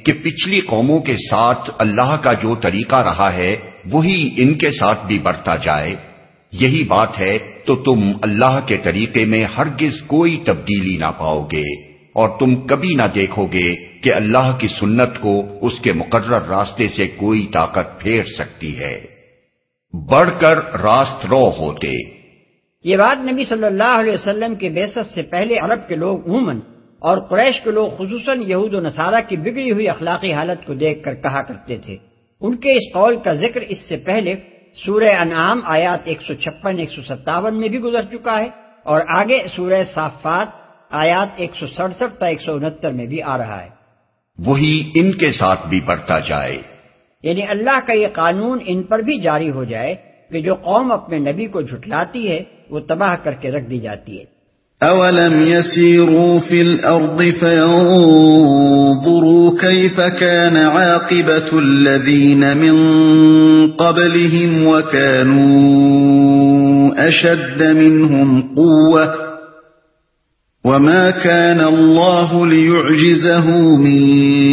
کہ پچھلی قوموں کے ساتھ اللہ کا جو طریقہ رہا ہے وہی ان کے ساتھ بھی برتا جائے؟ یہی بات ہے تو تم اللہ کے طریقے میں ہرگز کوئی تبدیلی نہ پاؤ گے، اور تم کبھی نہ دیکھو گے کہ اللہ کی سنت کو اس کے مقرر راستے سے کوئی طاقت پھیر سکتی ہے۔ بڑھ کر راست رو ہوتے۔ یہ بات نبی صلی اللہ علیہ وسلم کی بعثت سے پہلے عرب کے لوگ عموماً اور قریش کے لوگ خصوصاً یہود و نصارہ کی بگڑی ہوئی اخلاقی حالت کو دیکھ کر کہا کرتے تھے۔ ان کے اس قول کا ذکر اس سے پہلے سورہ انعام آیات 156-157 میں بھی گزر چکا ہے، اور آگے سورہ صافات آیات 167 تا 169 میں بھی آ رہا ہے۔ وہی ان کے ساتھ بھی برتا جائے، یعنی اللہ کا یہ قانون ان پر بھی جاری ہو جائے کہ جو قوم اپنے نبی کو جھٹلاتی ہے وہ تباہ کر کے رکھ دی جاتی ہے۔ أَوَلَمْ يَسِيرُوا فِي الْأَرْضِ فَيَنظُرُوا كَيْفَ كَانَ عَاقِبَةُ الَّذِينَ مِن قَبْلِهِمْ وَكَانُوا أَشَدَّ مِنْهُمْ قُوَّةً وَمَا كَانَ اللَّهُ لِيُعْجِزَهُ مِن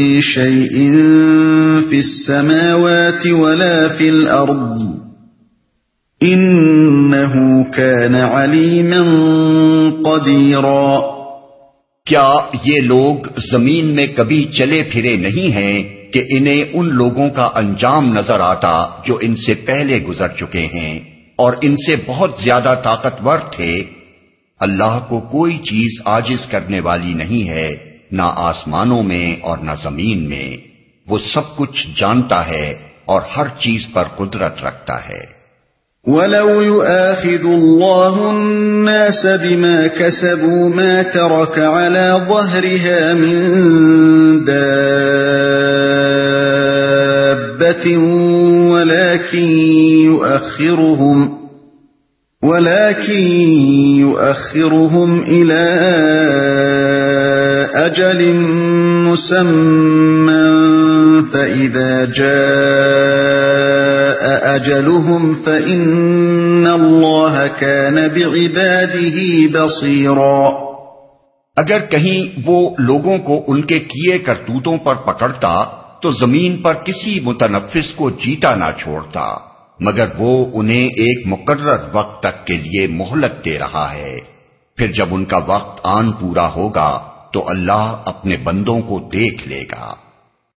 شَيْءٍ فِي السَّمَاوَاتِ وَلَا فِي الْأَرْضِ انہو کان علیما قدیرا۔ کیا یہ لوگ زمین میں کبھی چلے پھرے نہیں ہیں کہ انہیں ان لوگوں کا انجام نظر آتا جو ان سے پہلے گزر چکے ہیں اور ان سے بہت زیادہ طاقتور تھے؟ اللہ کو کوئی چیز عاجز کرنے والی نہیں ہے، نہ آسمانوں میں اور نہ زمین میں۔ وہ سب کچھ جانتا ہے اور ہر چیز پر قدرت رکھتا ہے۔ وَلَوْ يُؤَاخِذُ اللَّهُ النَّاسَ بِمَا كَسَبُوا مَا تَرَكَ عَلَى ظَهْرِهَا مِن دَابَّةٍ وَلَكِنْ يُؤَخِّرُهُمْ إِلَى أَجَلٍ مُّسَمًّى فَإِذَا جَاءَ أَجَلُهُمْ فَإِنَّ اللَّهَ كَانَ بِعِبَادِهِ بَصِيرًا۔ اگر کہیں وہ لوگوں کو ان کے کیے کرتوتوں پر پکڑتا تو زمین پر کسی متنفس کو جیتا نہ چھوڑتا، مگر وہ انہیں ایک مقرر وقت تک کے لیے مہلت دے رہا ہے، پھر جب ان کا وقت آن پورا ہوگا تو اللہ اپنے بندوں کو دیکھ لے گا۔